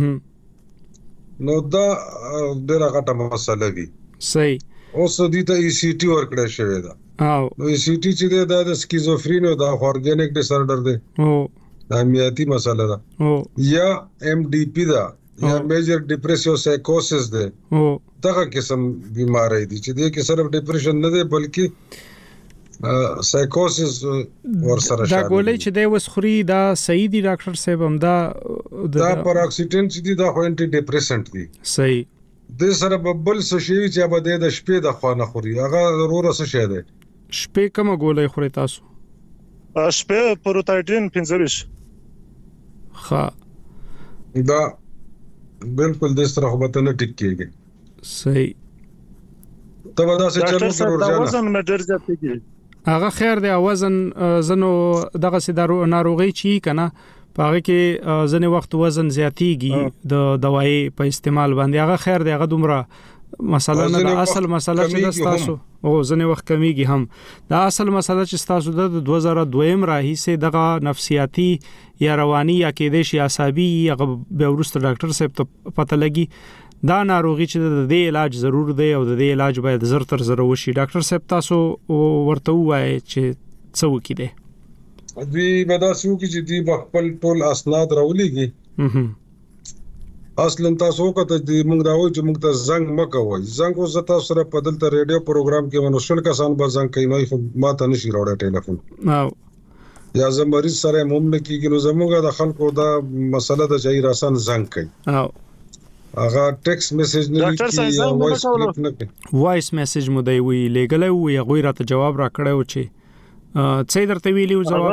نو دا ډیره غټه مسله وی صحیح اوس دې ته ای سی ټي ورکړی شوی ده او نو ای سی ټي چې ده د سکیزوفرین او د اورګانیک ډیس آرډر ده او د امیاتي مسله ده او یا ام ډي پی ده یا میجر ډیپریسیو سایکوسس ده او دغه قسم بیماری دي چې د کې صرف ډیپریشن نه ده بلکې سایکوسس ور سره دا ګولې چې د وسخري دا صحیح دی ډاکټر صاحب هم دا دا پاراکسیټین چې دی دا خو انټي ډیپریسنت دی صحیح د سره ببل څه شي چې به د شپې د خوانه خوري هغه ضرور څه شه دی شپې کوم ګولې خوري تاسو شپې پروتایټین پنځه ها دا بالکل د سره خو به نه ټیک کېږي صحیح ته دا څه چلو ضرور ځان وزن مې ډېر زیات کېږي هغه خیر دی وزن زنو دغه سي ناروغي چی کنه پاره کې ځنه وخت وزن زیاتیږي د دوايي په استعمال باندې هغه خیر دی هغه دومره مسله نه د اصل مسله چې تاسو او ځنه وخت کمیږي هم دا اصل مسله چې تاسو د دوه هزار دویم راهیسه دغه نفسیاتی یا رواني یا کېدې شي عصبي هغه به ورسته ډاکټر صاحب ته پته لګي دا ناروغي چې د دې علاج ضرور دی او د دې علاج باید زر تر زر وشي ډاکټر صاحب تاسو ورته وایي چې څه وکړي دي دوی به دا څه وکړي چې دوی خپل ټول اسناد راولېږي اصلا تاسو کته د موږ دا وایي چې موږ ته زنګ مکوئ زنګ اوس تاسو سره په دلته ریډیو پروګرام کې منوشل کسان به زنګ کوي نو خو ماته نشي راوړی ټلیفون او یا زه مریض سره موم نه کیږي نو زموږ د خلکو دا مسله د چای راسن زنګ کوي او هغه ټیکس میسج نه لیکي یا وایس کلیپ نه کوي وایس میسج مو دی وی لګلې وی هغه راته جواب را کړو چې څه درته ویلیو جواب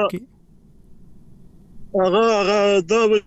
کې هغه هغه دا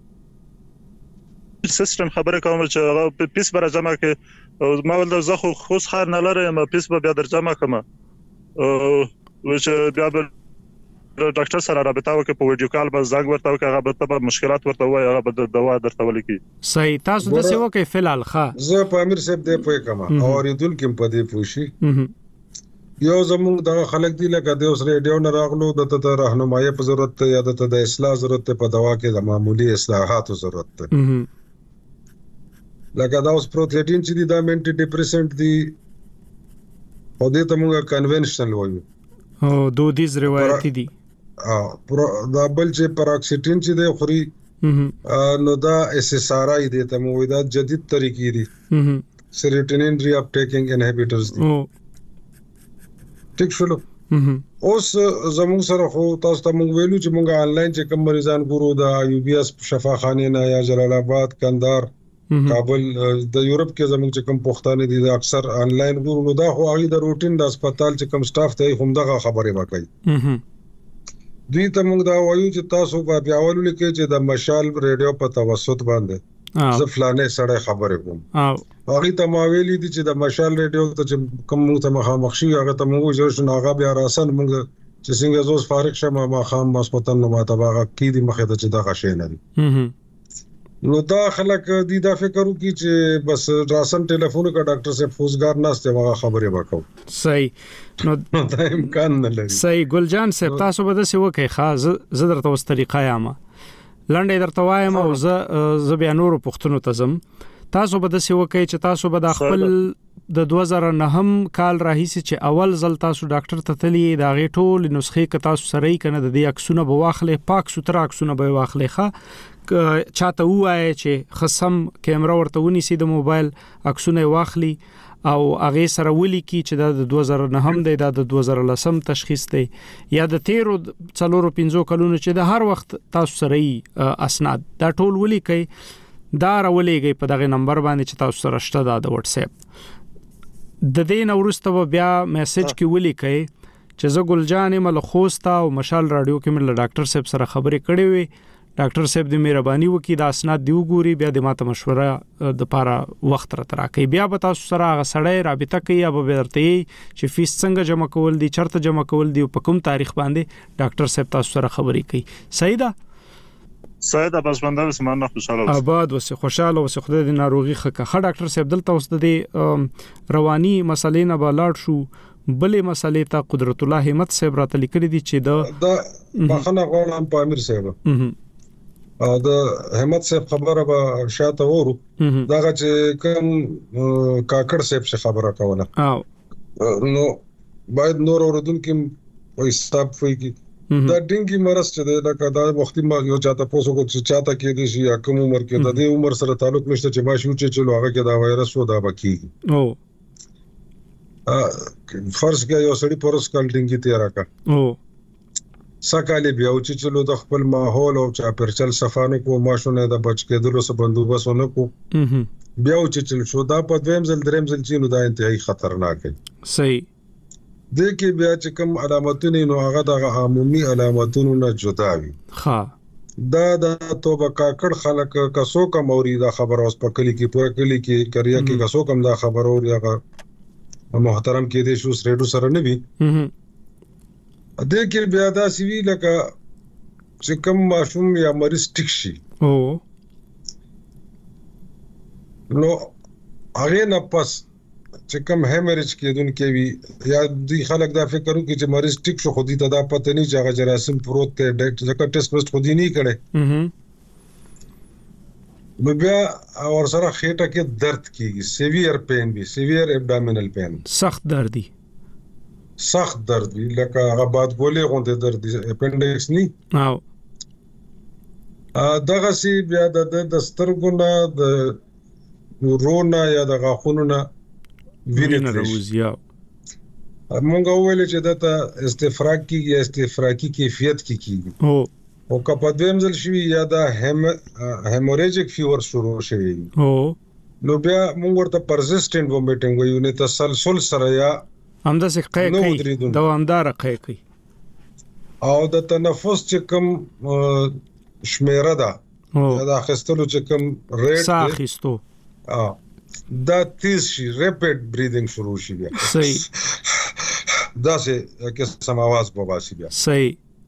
سیستم خبره کوم چې هغه پیس بر جمع کې ما ول زه خو خوش خار نه لرم پیس به بیا در جمع کوم او چې بیا ډاکټر سره رابطه وکړي په ویډیو کال به زنګ ورته وکړي هغه به مشکلات ورته وایي هغه به دوا درته ولیکي صحیح تاسو د څه وکړي فلال ښه زه په امیر صاحب دې پوي کما او ریدل کې په دې پوښي یو زموږ د خلک دی لکه د اوس ریډیو نه راغلو د ته راهنمایي په ضرورت یا د ته د اصلاح ضرورت په دوا کې د معمولی اصلاحاتو ضرورت ده لکه دا اوس پروتیټین چې دی دا منټي ډیپریسنت دی او دې ته موږ کنونشنل وایو او دودیز روایتي دي ا دا بل چې پاراکسیټین چې دی خوري نو دا اس اس ار آی دی ته مو دا جدید طریقې دي سیروټونین ری اپ ټیکینګ انهبیټرز دي ټیک شلو اوس زموږ سره خو تاسو ته موږ ویلو چې موږ آنلاین چې کوم مریضان ګورو د یو بي اس شفاخانه نه یا جلال آباد کندهار کابل د یورپ کې زموږ چې کوم پښتانه دي اکثر آنلاین ګورو نو دا خو هغه د روټین د هسپتال چې کوم سټاف ته هم دغه خبره وکړي دوی ته موږ دا وایو چې تاسو په پیاوړ لیکي چې د مشال ریډیو په توسط باندې زه فلانه سره خبرې کوم او هغه ته ما ویلي دي چې د مشال ریډیو ته کوم ته مخامخ شي هغه ته موږ جوړ شو هغه بیا راسن موږ چې څنګه زوس فارغ شمه ما خام ماسپتن نو ما ته هغه کې دي مخه ته چې دا غشې نه دي نو دا خلک دی دا فکر وکي چې بس راسن ټلیفون کا ډاکټر صاحب فوزګار نهسته هغه خبره وکاو صحیح نو دا امکان نه لري صحیح ګلجان صاحب تاسو به د څه وکي خاص زه درته اوس طریقه یم لنډه درته وایم او زه زه بیا نور پښتنو ته زم تاسو به د څه وکي چې تاسو به د خپل د دوه هزار نه کال راهیسه چې اول ځل تاسو ډاکټر ته تللی دا غي ټول نسخې ک تاسو سره یې کنه د دې عکسونه به واخلې پاک سوتره عکسونه به واخلې ښه چاته وایي چې خصم کیمرا ورته ونیسي د موبایل عکسونه واخلي او هغه سره ولیکي چې د دوه هزار نه هم دی د دوه هزار لسم تشخیص دی یا د تیرو څلورو پنځو کلونو چې د هر وخت تاسو سره اسناد دا ټول ولیکي دا راولېږي په دغه نمبر باندې چې تاسو سره شته د واتس اپ د دې نورسته بیا میسج کې ولیکي چې زه ګلجان مل خوستا او مشال رادیو کې مل ډاکټر صاحب سره خبرې کړې وي ډاکټر صاحب دې مهرباني وکړي دا اسناد دی وګوري بیا د ماته مشوره د پاره وخت را تراکې بیا به تاسو سره هغه سړی رابطه کوي یا به ورته چې فیس څنګه جمع کول دي چرته جمع کول دي په کوم تاریخ باندې ډاکټر صاحب تاسو سره خبرې کوي صحیح ده صحیح ده بس باندې سمانه خوشاله اوسه آباد اوسه خوشاله اوسه خدای دې ناروغي خکه خ ډاکټر صاحب دلته اوس د رواني مسلې نه بالاړ شو بلې مسلې ته قدرت الله همت صاحب راته لیکلي دي چې دا بخنه غواړم په امیر صاحب او د همت صاحب خبره به شاته ورو داغه چې کوم کاکړ صاحب څخه خبره کوله او نو باید نور اوردونکو په حساب وایي دا ډینګي مرز چې د لکه دا وختي ما یو چاته پوسو کو چې چاته کې دي شي کوم عمر کې د دې عمر سره تعلق نشته چې ما شو چې چلو هغه کې دا وایرس و دا بکی او فرض کړه یو سړی پرس کال ډینګي تیرا کا او سکالي بیا چې چلو د خپل ماحول او چا پرچل صفانو کو ماشونه د بچ کېدلو سره بندوبسونه کو بیا چې چل شو دا په دویم ځل دریم ځل چې نو دا انتهایی خطرناک دی. صحیح. د کې بیا چې کوم علامتونه نو هغه د عمومي علامتونو نه جدا وي. ها دا د توبه کاکړ خلک کسو کوم اوري دا خبر اوس په کلی کې پوره کلی کې کریا کې کسو کوم دا خبر اوري هغه محترم کې دې شو سره سره نه وي. د کې بیا دا سی وی لکه چې کوم ماشوم یا مریض ټیک شي او نو هغه نه پس چې کوم هیمریج کېدون کې وی یا دوی خلک دا فکر کوي چې مریض ټیک شو خو دې ته دا پته نه چې هغه جراثیم پروت ته ډاکټر ځکه ټیسټ وست خو دې نه کړي. نو بیا اور سره خېټه کې درد کیږي سیویر پین وی سیویر ابډامینل پین سخت درد دی سخت درد وی لکه هغه باد ګولې غونډه درد اپنډکس نه او ا دغه سی بیا د دسترګونه د رونا یا د غاخونو نه وینې راوځي. موږ ویل چې دته استفراغ کیږي استفراغي کیفیت کی کیږي او او کله دویم ځل شوی یا د هم هیموریجیک فیور شروع شوی او نو بیا موږ ورته پرزیسټنت وومیټینګ وایو نه تسلسل سره یا همدا څه کوي دوامدار کوي او د تنفس چې کوم شمیره ده دا خستلو چې کوم ریټ ساخستو ا دا تیز شي ریپیډ بریدینګ شروع شي بیا. صحیح. دا څه کې سم आवाज په واسي بیا. صحیح.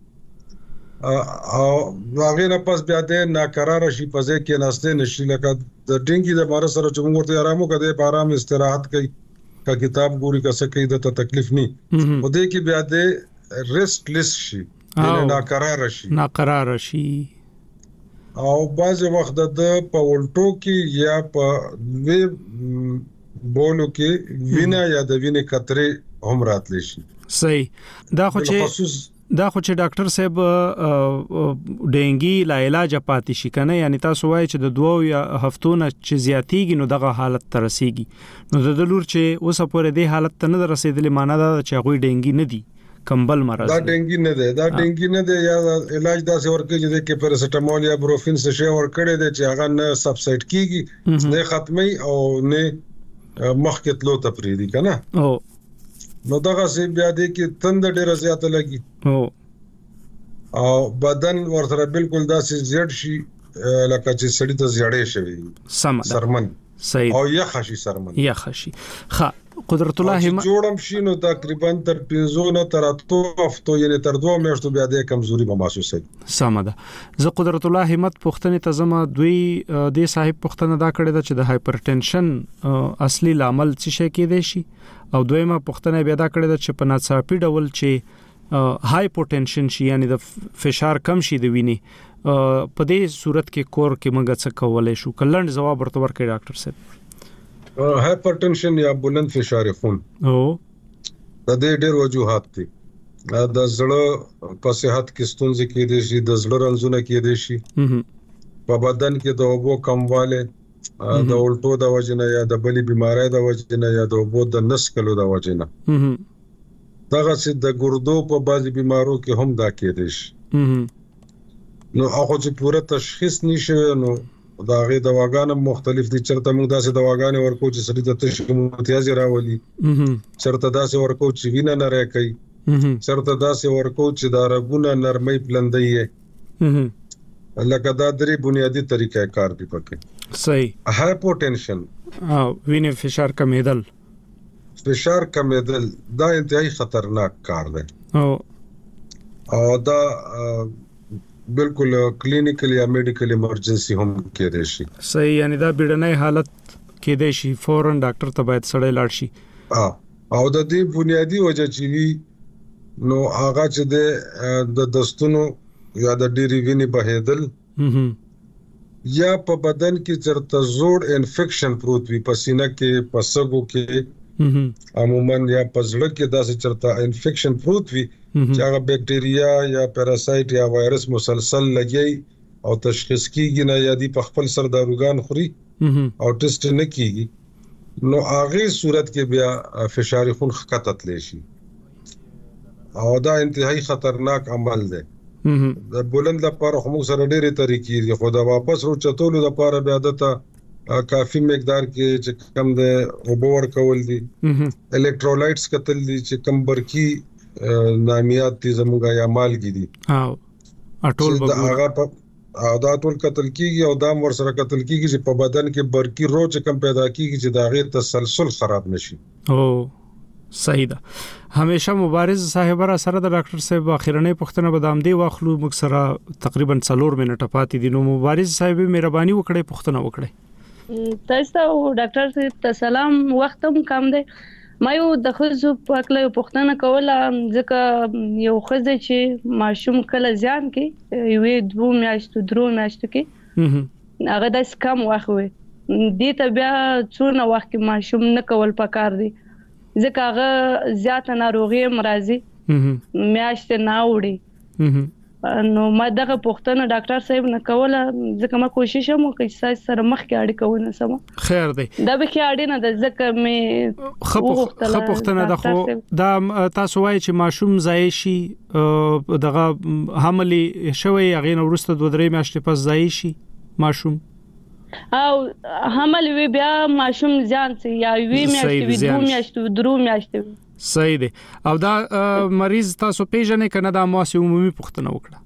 او هغه نه پس بیا د ناقرار شي په ځای کې ناشته نشي لکه د ډینګي د بار سره چې موږ ته آرامو کده په آرام استراحت کوي کا کتاب ګوري کا څه کوي د تکلیف نه و دې کې بیا د ریسټلیس شي د ناقرار شي ناقرار شي او بعض وخت د په ولټو کې یا په وی بولو کې وینا یا د وینې قطرې هم راتلی شي. صحیح. دا خو چې دا خو چې ډاکټر صاحب ډینګي لا علاج پاتې شي کنه یعنی تاسو وایي چې د دوه یا هفتونه چې زیاتیږي نو دغه حالت ته رسیږي نو د دلور چې اوس پورې د حالت ته نه رسیدلې معنی دا چې هغه ډینګي نه دي کمبل مرز دا ډینګي نه دی دا ډینګي نه دی یا علاج داسې ورکړي چې کې پیراسټامول یا بروفین څه شی ورکړي دی چې هغه نه سبسایډ کیږي نه ختمي او نه مخکې تلو ته پریدي کنه او نو دغه سی بیا دې کې تند ډیره زیاته لګي او او بدن ورته بالکل داسې زیړ شي لکه چې سړی ته زیړې شوی سم سرمن. صحیح. او یخ شي سرمن یخ شي. ښه قدرت الله هم جوړم شي نو تقریبا تر پنځه نه تر اتو هفتو یعنی تر دوه میاشتو بیا د کمزوري به محسوسه. سم ده. زه قدرت الله همت پښتنې ته زما دوی د صاحب پښتنه دا کړی دا چې د هایپرټنشن اصلي لامل څه شي کې دی شي او دویمه پښتنه بیا دا کړی دا چې په ناڅاپي ډول چې هایپوټنشن شي یعنی د فشار کم شي د وینې په دې صورت کې کور کې موږ څه کولای شو کلند جواب ورته ورکړي ډاکټر صاحب. هایپرټنشن یا بلند فشار خون او د دې ډېر وجوهات دي. د زړه په صحت کې ستونزې کې دي شي د زړه رنځونه کې دي شي په بدن کې د اوبو کمواله د اولټو د وجنه یا د بلی بیماری د وجنه یا د اوبو د نس کلو د وجنه دغه چې د ګردو په بعضي بیمارو کې هم دا کې دي شي نو هغه چې پوره تشخیص نشي نو دا غي دواګان مختلف دي چرته موږ داسې دواګان ورکو چې سړي ته تشخیص امتیاز راولي چرته داسې ورکو چې وینه نه راکړي چرته داسې ورکو چې دا رګونه نرمي پلندي لکه دا درې بنیادی طریقې کار دي پکې. صحیح. هایپوټنشن او وینې فشار کمیدل فشار کمیدل دا انتهایی خطرناک کار دی او او دا بالکل کلینیکل یا میډیکل ایمرجنسي هم کېدای شي. صحیح. یعنی دا بیړنۍ حالت کېدای شي فورن ډاکټر ته باید سړی لاړ شي. او د دې بنیادی وجه چې وی نو هغه چې د دستونو یا د ډيري وینې بهیدل یا په بدن کې چرته زوړ انفیکشن پروت وي پسینه کې پسګو کې عموما یا پزړه کې داسې چرته انفیکشن پروت وي چې هغه بکټیریا یا پیراسایت یا وایرس مسلسل لګي او تشخیص کیږي نه یا دی په خپل سر داروګان خوري او ټیسټ نه کیږي نو هغه صورت کې بیا فشار خون خطر شي او دا انتهایی خطرناک عمل دی. د بلند لپاره خو موږ سره ډېرې طریقې دي، خو دا واپس رو چتولو لپاره بیا دته کافي مقدار کې چې کم د اوبو ورکول دي، الکترولایټس کتل دي چې کم برقي نامیات دي زموږه یا مالګي دي او اټول دا هغه په او دا ټول قتل کیږي او دا ور سره قتل کیږي چې په بدن کې برقي رو چې کم پیدا کیږي چې دا غیر تسلسل خراب نشي. او صحیح ده. همیشه مبارز صاحب را سره د ډاکټر صاحب اخیرنۍ پوښتنه به دام دی واخلو، موږ سره تقریبا څلور منټه پاتې دي. نو مبارز صاحب مهرباني وکړئ پوښتنه وکړئ. تاسو ته ډاکټر صاحب ته سلام، وخت هم کم دی. ما یو د خزو په اړه پوښتنه کوله، ځکه یو خزه چې ماشوم کله ځان کې یوې دوه میاشتو درو میاشتو کې هغه د سکم واخوي دې ته بیا څونه وخت کې ماشوم نه کول پکار دی، ځکه هغه زیاته ناروغي مرضی میاشت نه وړي. نو ما دغه پوښتنه ډاکټر صاحب نه کوله، ځکه ما کوشش هم وکړ چې تاسو سره مخکې اړیکه ونیسم. خیر دی. دا به کې اړینه نه ده، ځکه مې خو پوښتنه ده خو دا تاسو وایي چې ماشوم ځای شي دغه حملي شوی هغه نو ورسته دوه درې میاشتې پس ځای شي ماشوم او حمل وی بیا ماشوم ځان سي یا وی میاشتې وی دوه میاشتې درو میاشتې. صحیح دی. او دا مریض تاسو پیژنې کنه دا مواسي عمومي پوښتنه وکړه؟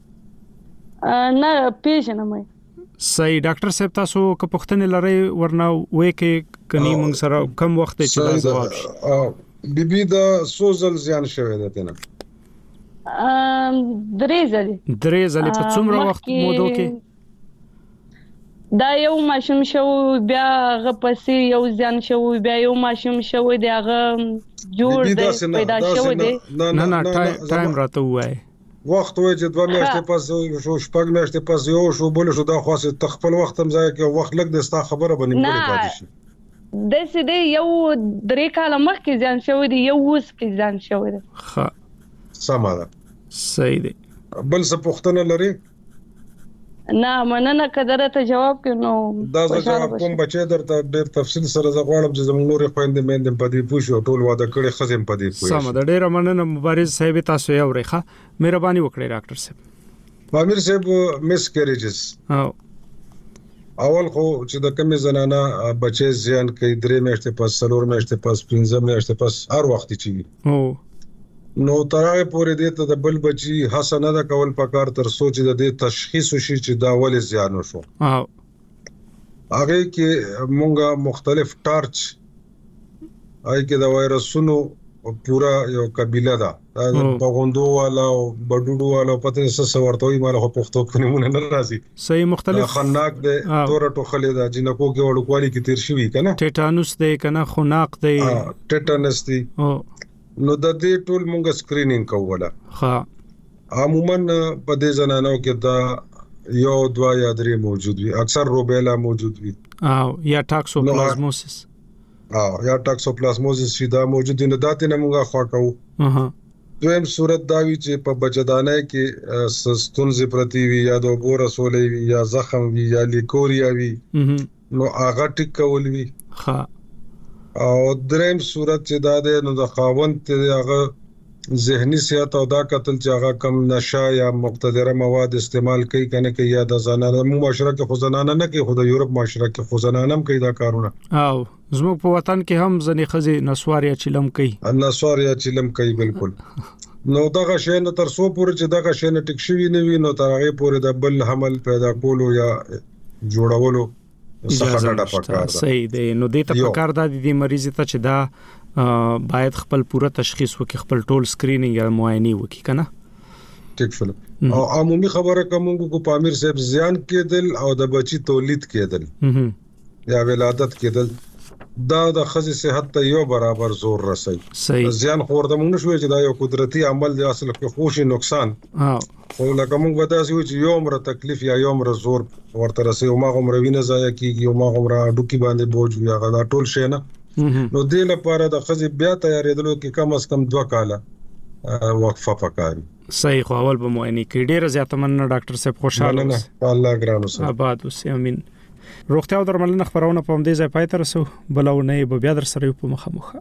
نه پیژنم. صحیح. ډاکټر صاحب تاسو که پوښتنه لري ورنه وې کې کني موږ سره کم وخت چې دا جواب شي. بي بي دا سوزل زیان شوی ده تنه؟ ام درې ځلې درې ځلې په څومره وخت مودو کې؟ دا یو ماشوم شو بیا غ پسې یو ځان شو بیا یو ماشوم شو دی هغه جوړ دی پیدا شو دی. نه نه ټایم راته وای وخت وای چې دوه میاشتې پس شو شپږ میاشتې پس یو شو بل شو دا خاصه تخپل وخت هم ځای کې وخت لګ د ستا خبره باندې پوره پاتې شي. د سې دی یو درې کاله مخکې ځان شو دی یو اوس کې ځان شو دی. ښه سمه. صحیح دی. بل څه پوښتنه لري؟ نه مننه کدره ته جواب کینو دا جواب کوم بچی درته ډېر تفصیل سره زغواړم چې زموږ نور خويندې مېندې په دې پوښیو ټول واده کړي خزم په دې پوښي. سم ده. ډېر مننه مبارز صاحب تاسو یې اورېخه مهرباني وکړئ ډاکټر صاحب. پامیر صاحب مس کیریجز او اول خو چې د کمی زنانه بچی زیان کوي درې میاشتې پس څلور میاشتې پس پنځه میاشتې پس هر وخت چي او نو ترغه پورې دې ته د بل بچي حسنه د کول پکار تر سوچ د دې تشخیص شي چې دا ول زیان وشو. او هغه کې مونږه مختلف ټارچ آی کې د وایرسونو پورا یو قبيله ده په غوندو والا او بډوډو والا پته څه ورتوي مال خو پښتو کې نمونه نه راځي. صحیح. مختلف خناق ده تور ټوخلې ده جنکو کې وړوکوالي کې تیر شوی کنه ټیټانوس ده کنه خناق ده ټیټانس دي. او نو د دې ټول مونږه سکرینینګ کوله. ها عموما په دې زنانو کې دا یو دوا یا درې موجود وي، اکثر روبیلا موجود وي او یا ټاکسوپلازموسس او یا ټاکسوپلازموسس چې دا موجود دي. دا ته مونږه خوا کوو. اها دویم صورت دا وی چې په بچدانه کې ستونزې پرتی وي یا د وګور رسولې وي یا زخم وي یا لیکوریا وي نو هغه ټیک کول وي. ها او دریم صورت چې دا ده نو د خاوند ته هغه ذهني صحت او دا قتل چې هغه کم نشه یا مقتدره مواد استعمال کوي کنه کې یا د زنانه مو معاشره کې خو زنانه نه کوي، خو د یورپ معاشره کې خو زنانه هم کوي دا کارونه. او زموږ په وطن کې هم ځنې خزي نسوار یا چلم کوي. نسوار یا چلم کوي بالکل. نو دغه شی نه تر څو پورې چې دغه شی نه ټیک شوی نه وي نو تر هغه پورې د بل حمل پیدا کولو یا جوړولو صحیح دی. نو دې ته پکار د دې مریض ته چې دا باید خپل پوره تشخیص وکړي، خپل ټول سکرینینګ یا معاینه وکړي کنه. ټیک شول. او عمومي خبره کوم کو پامیر صاحب زیان کېدل او د بچي تولید کېدل یا ولادت کېدل دا د خزي صحت ته یو برابر زور رسي. زیان خورده موږ نشو چې دا یو قدرتي عمل دی اصل کې خوشي نقصان. ها خو لکه موږ ودا سوي چې یو عمر تکلیف یا یو عمر زور ورته رسي او ما عمر وینه ځای کیږي او ما عمر ډوکی باندې بوج وي هغه دا ټول شي نه. نو دې لپاره د خزي بیا تیارېدلو کې کم از کم دوه کاله وقفه پکاري. صحیح. خو اول به معاینه کې ډیره زیاته مننه ډاکټر صاحب، خوشاله اوسئ. الله ګران اوسئ. آباد اوسئ. امين. روغتیا او درملنه خبرونه په همدې ځای پای ته رسو بلونه به بیا در سره په مخامخ.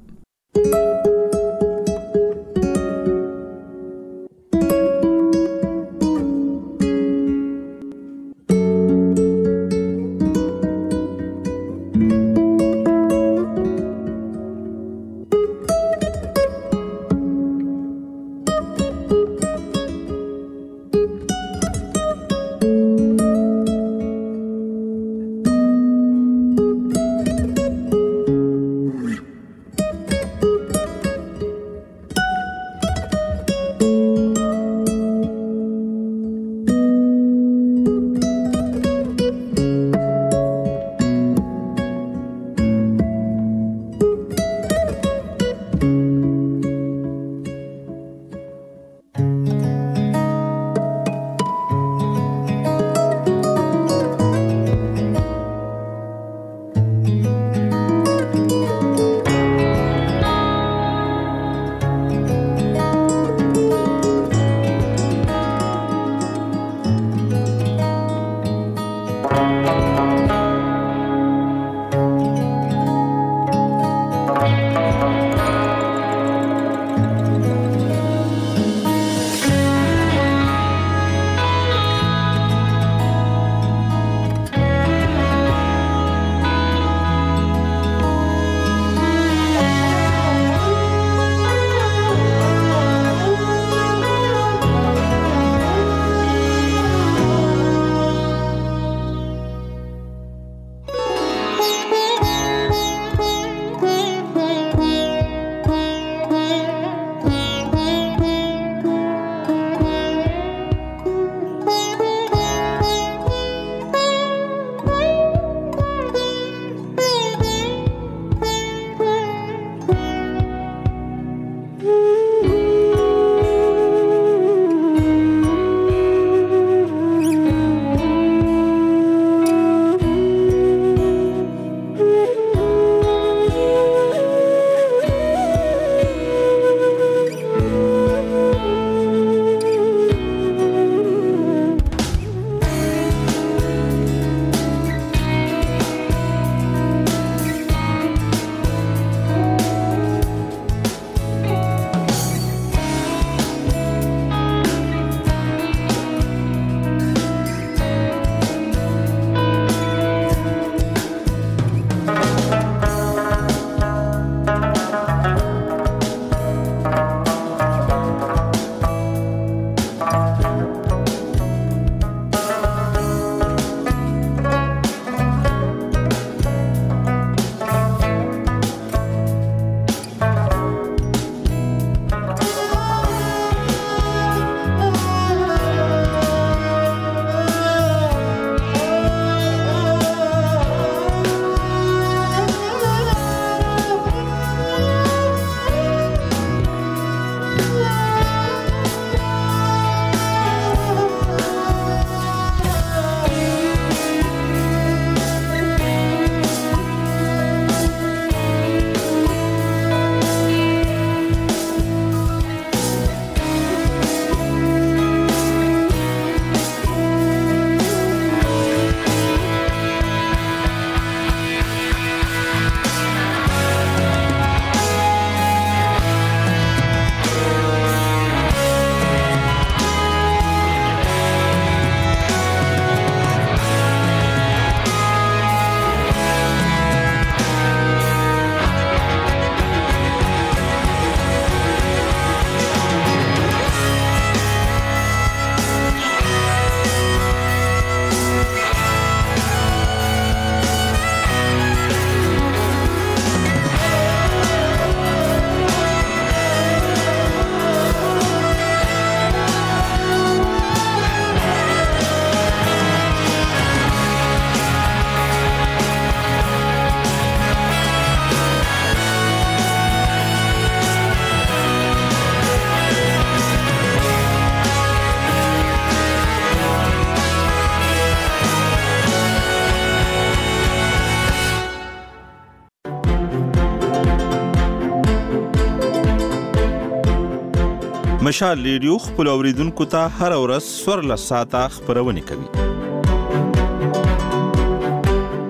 مشال ریډیو خپل اوریدونکو ته هر ورځ څوارلس ساعته خبرونه کوي.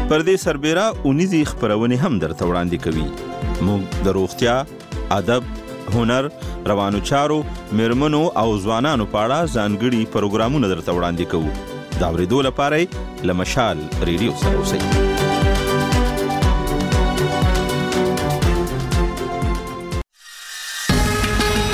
پر دې سربېره اونیزي خبرونه هم درته وړاندې کوي. موږ د روغتیا، ادب، هنر، روانو چارو، میرمنو او ځوانانو په اړه ځانګړي پروګرامونه درته وړاندې کوو. دا اورېدو لپاره له مشال ریډیو سره اوسئ.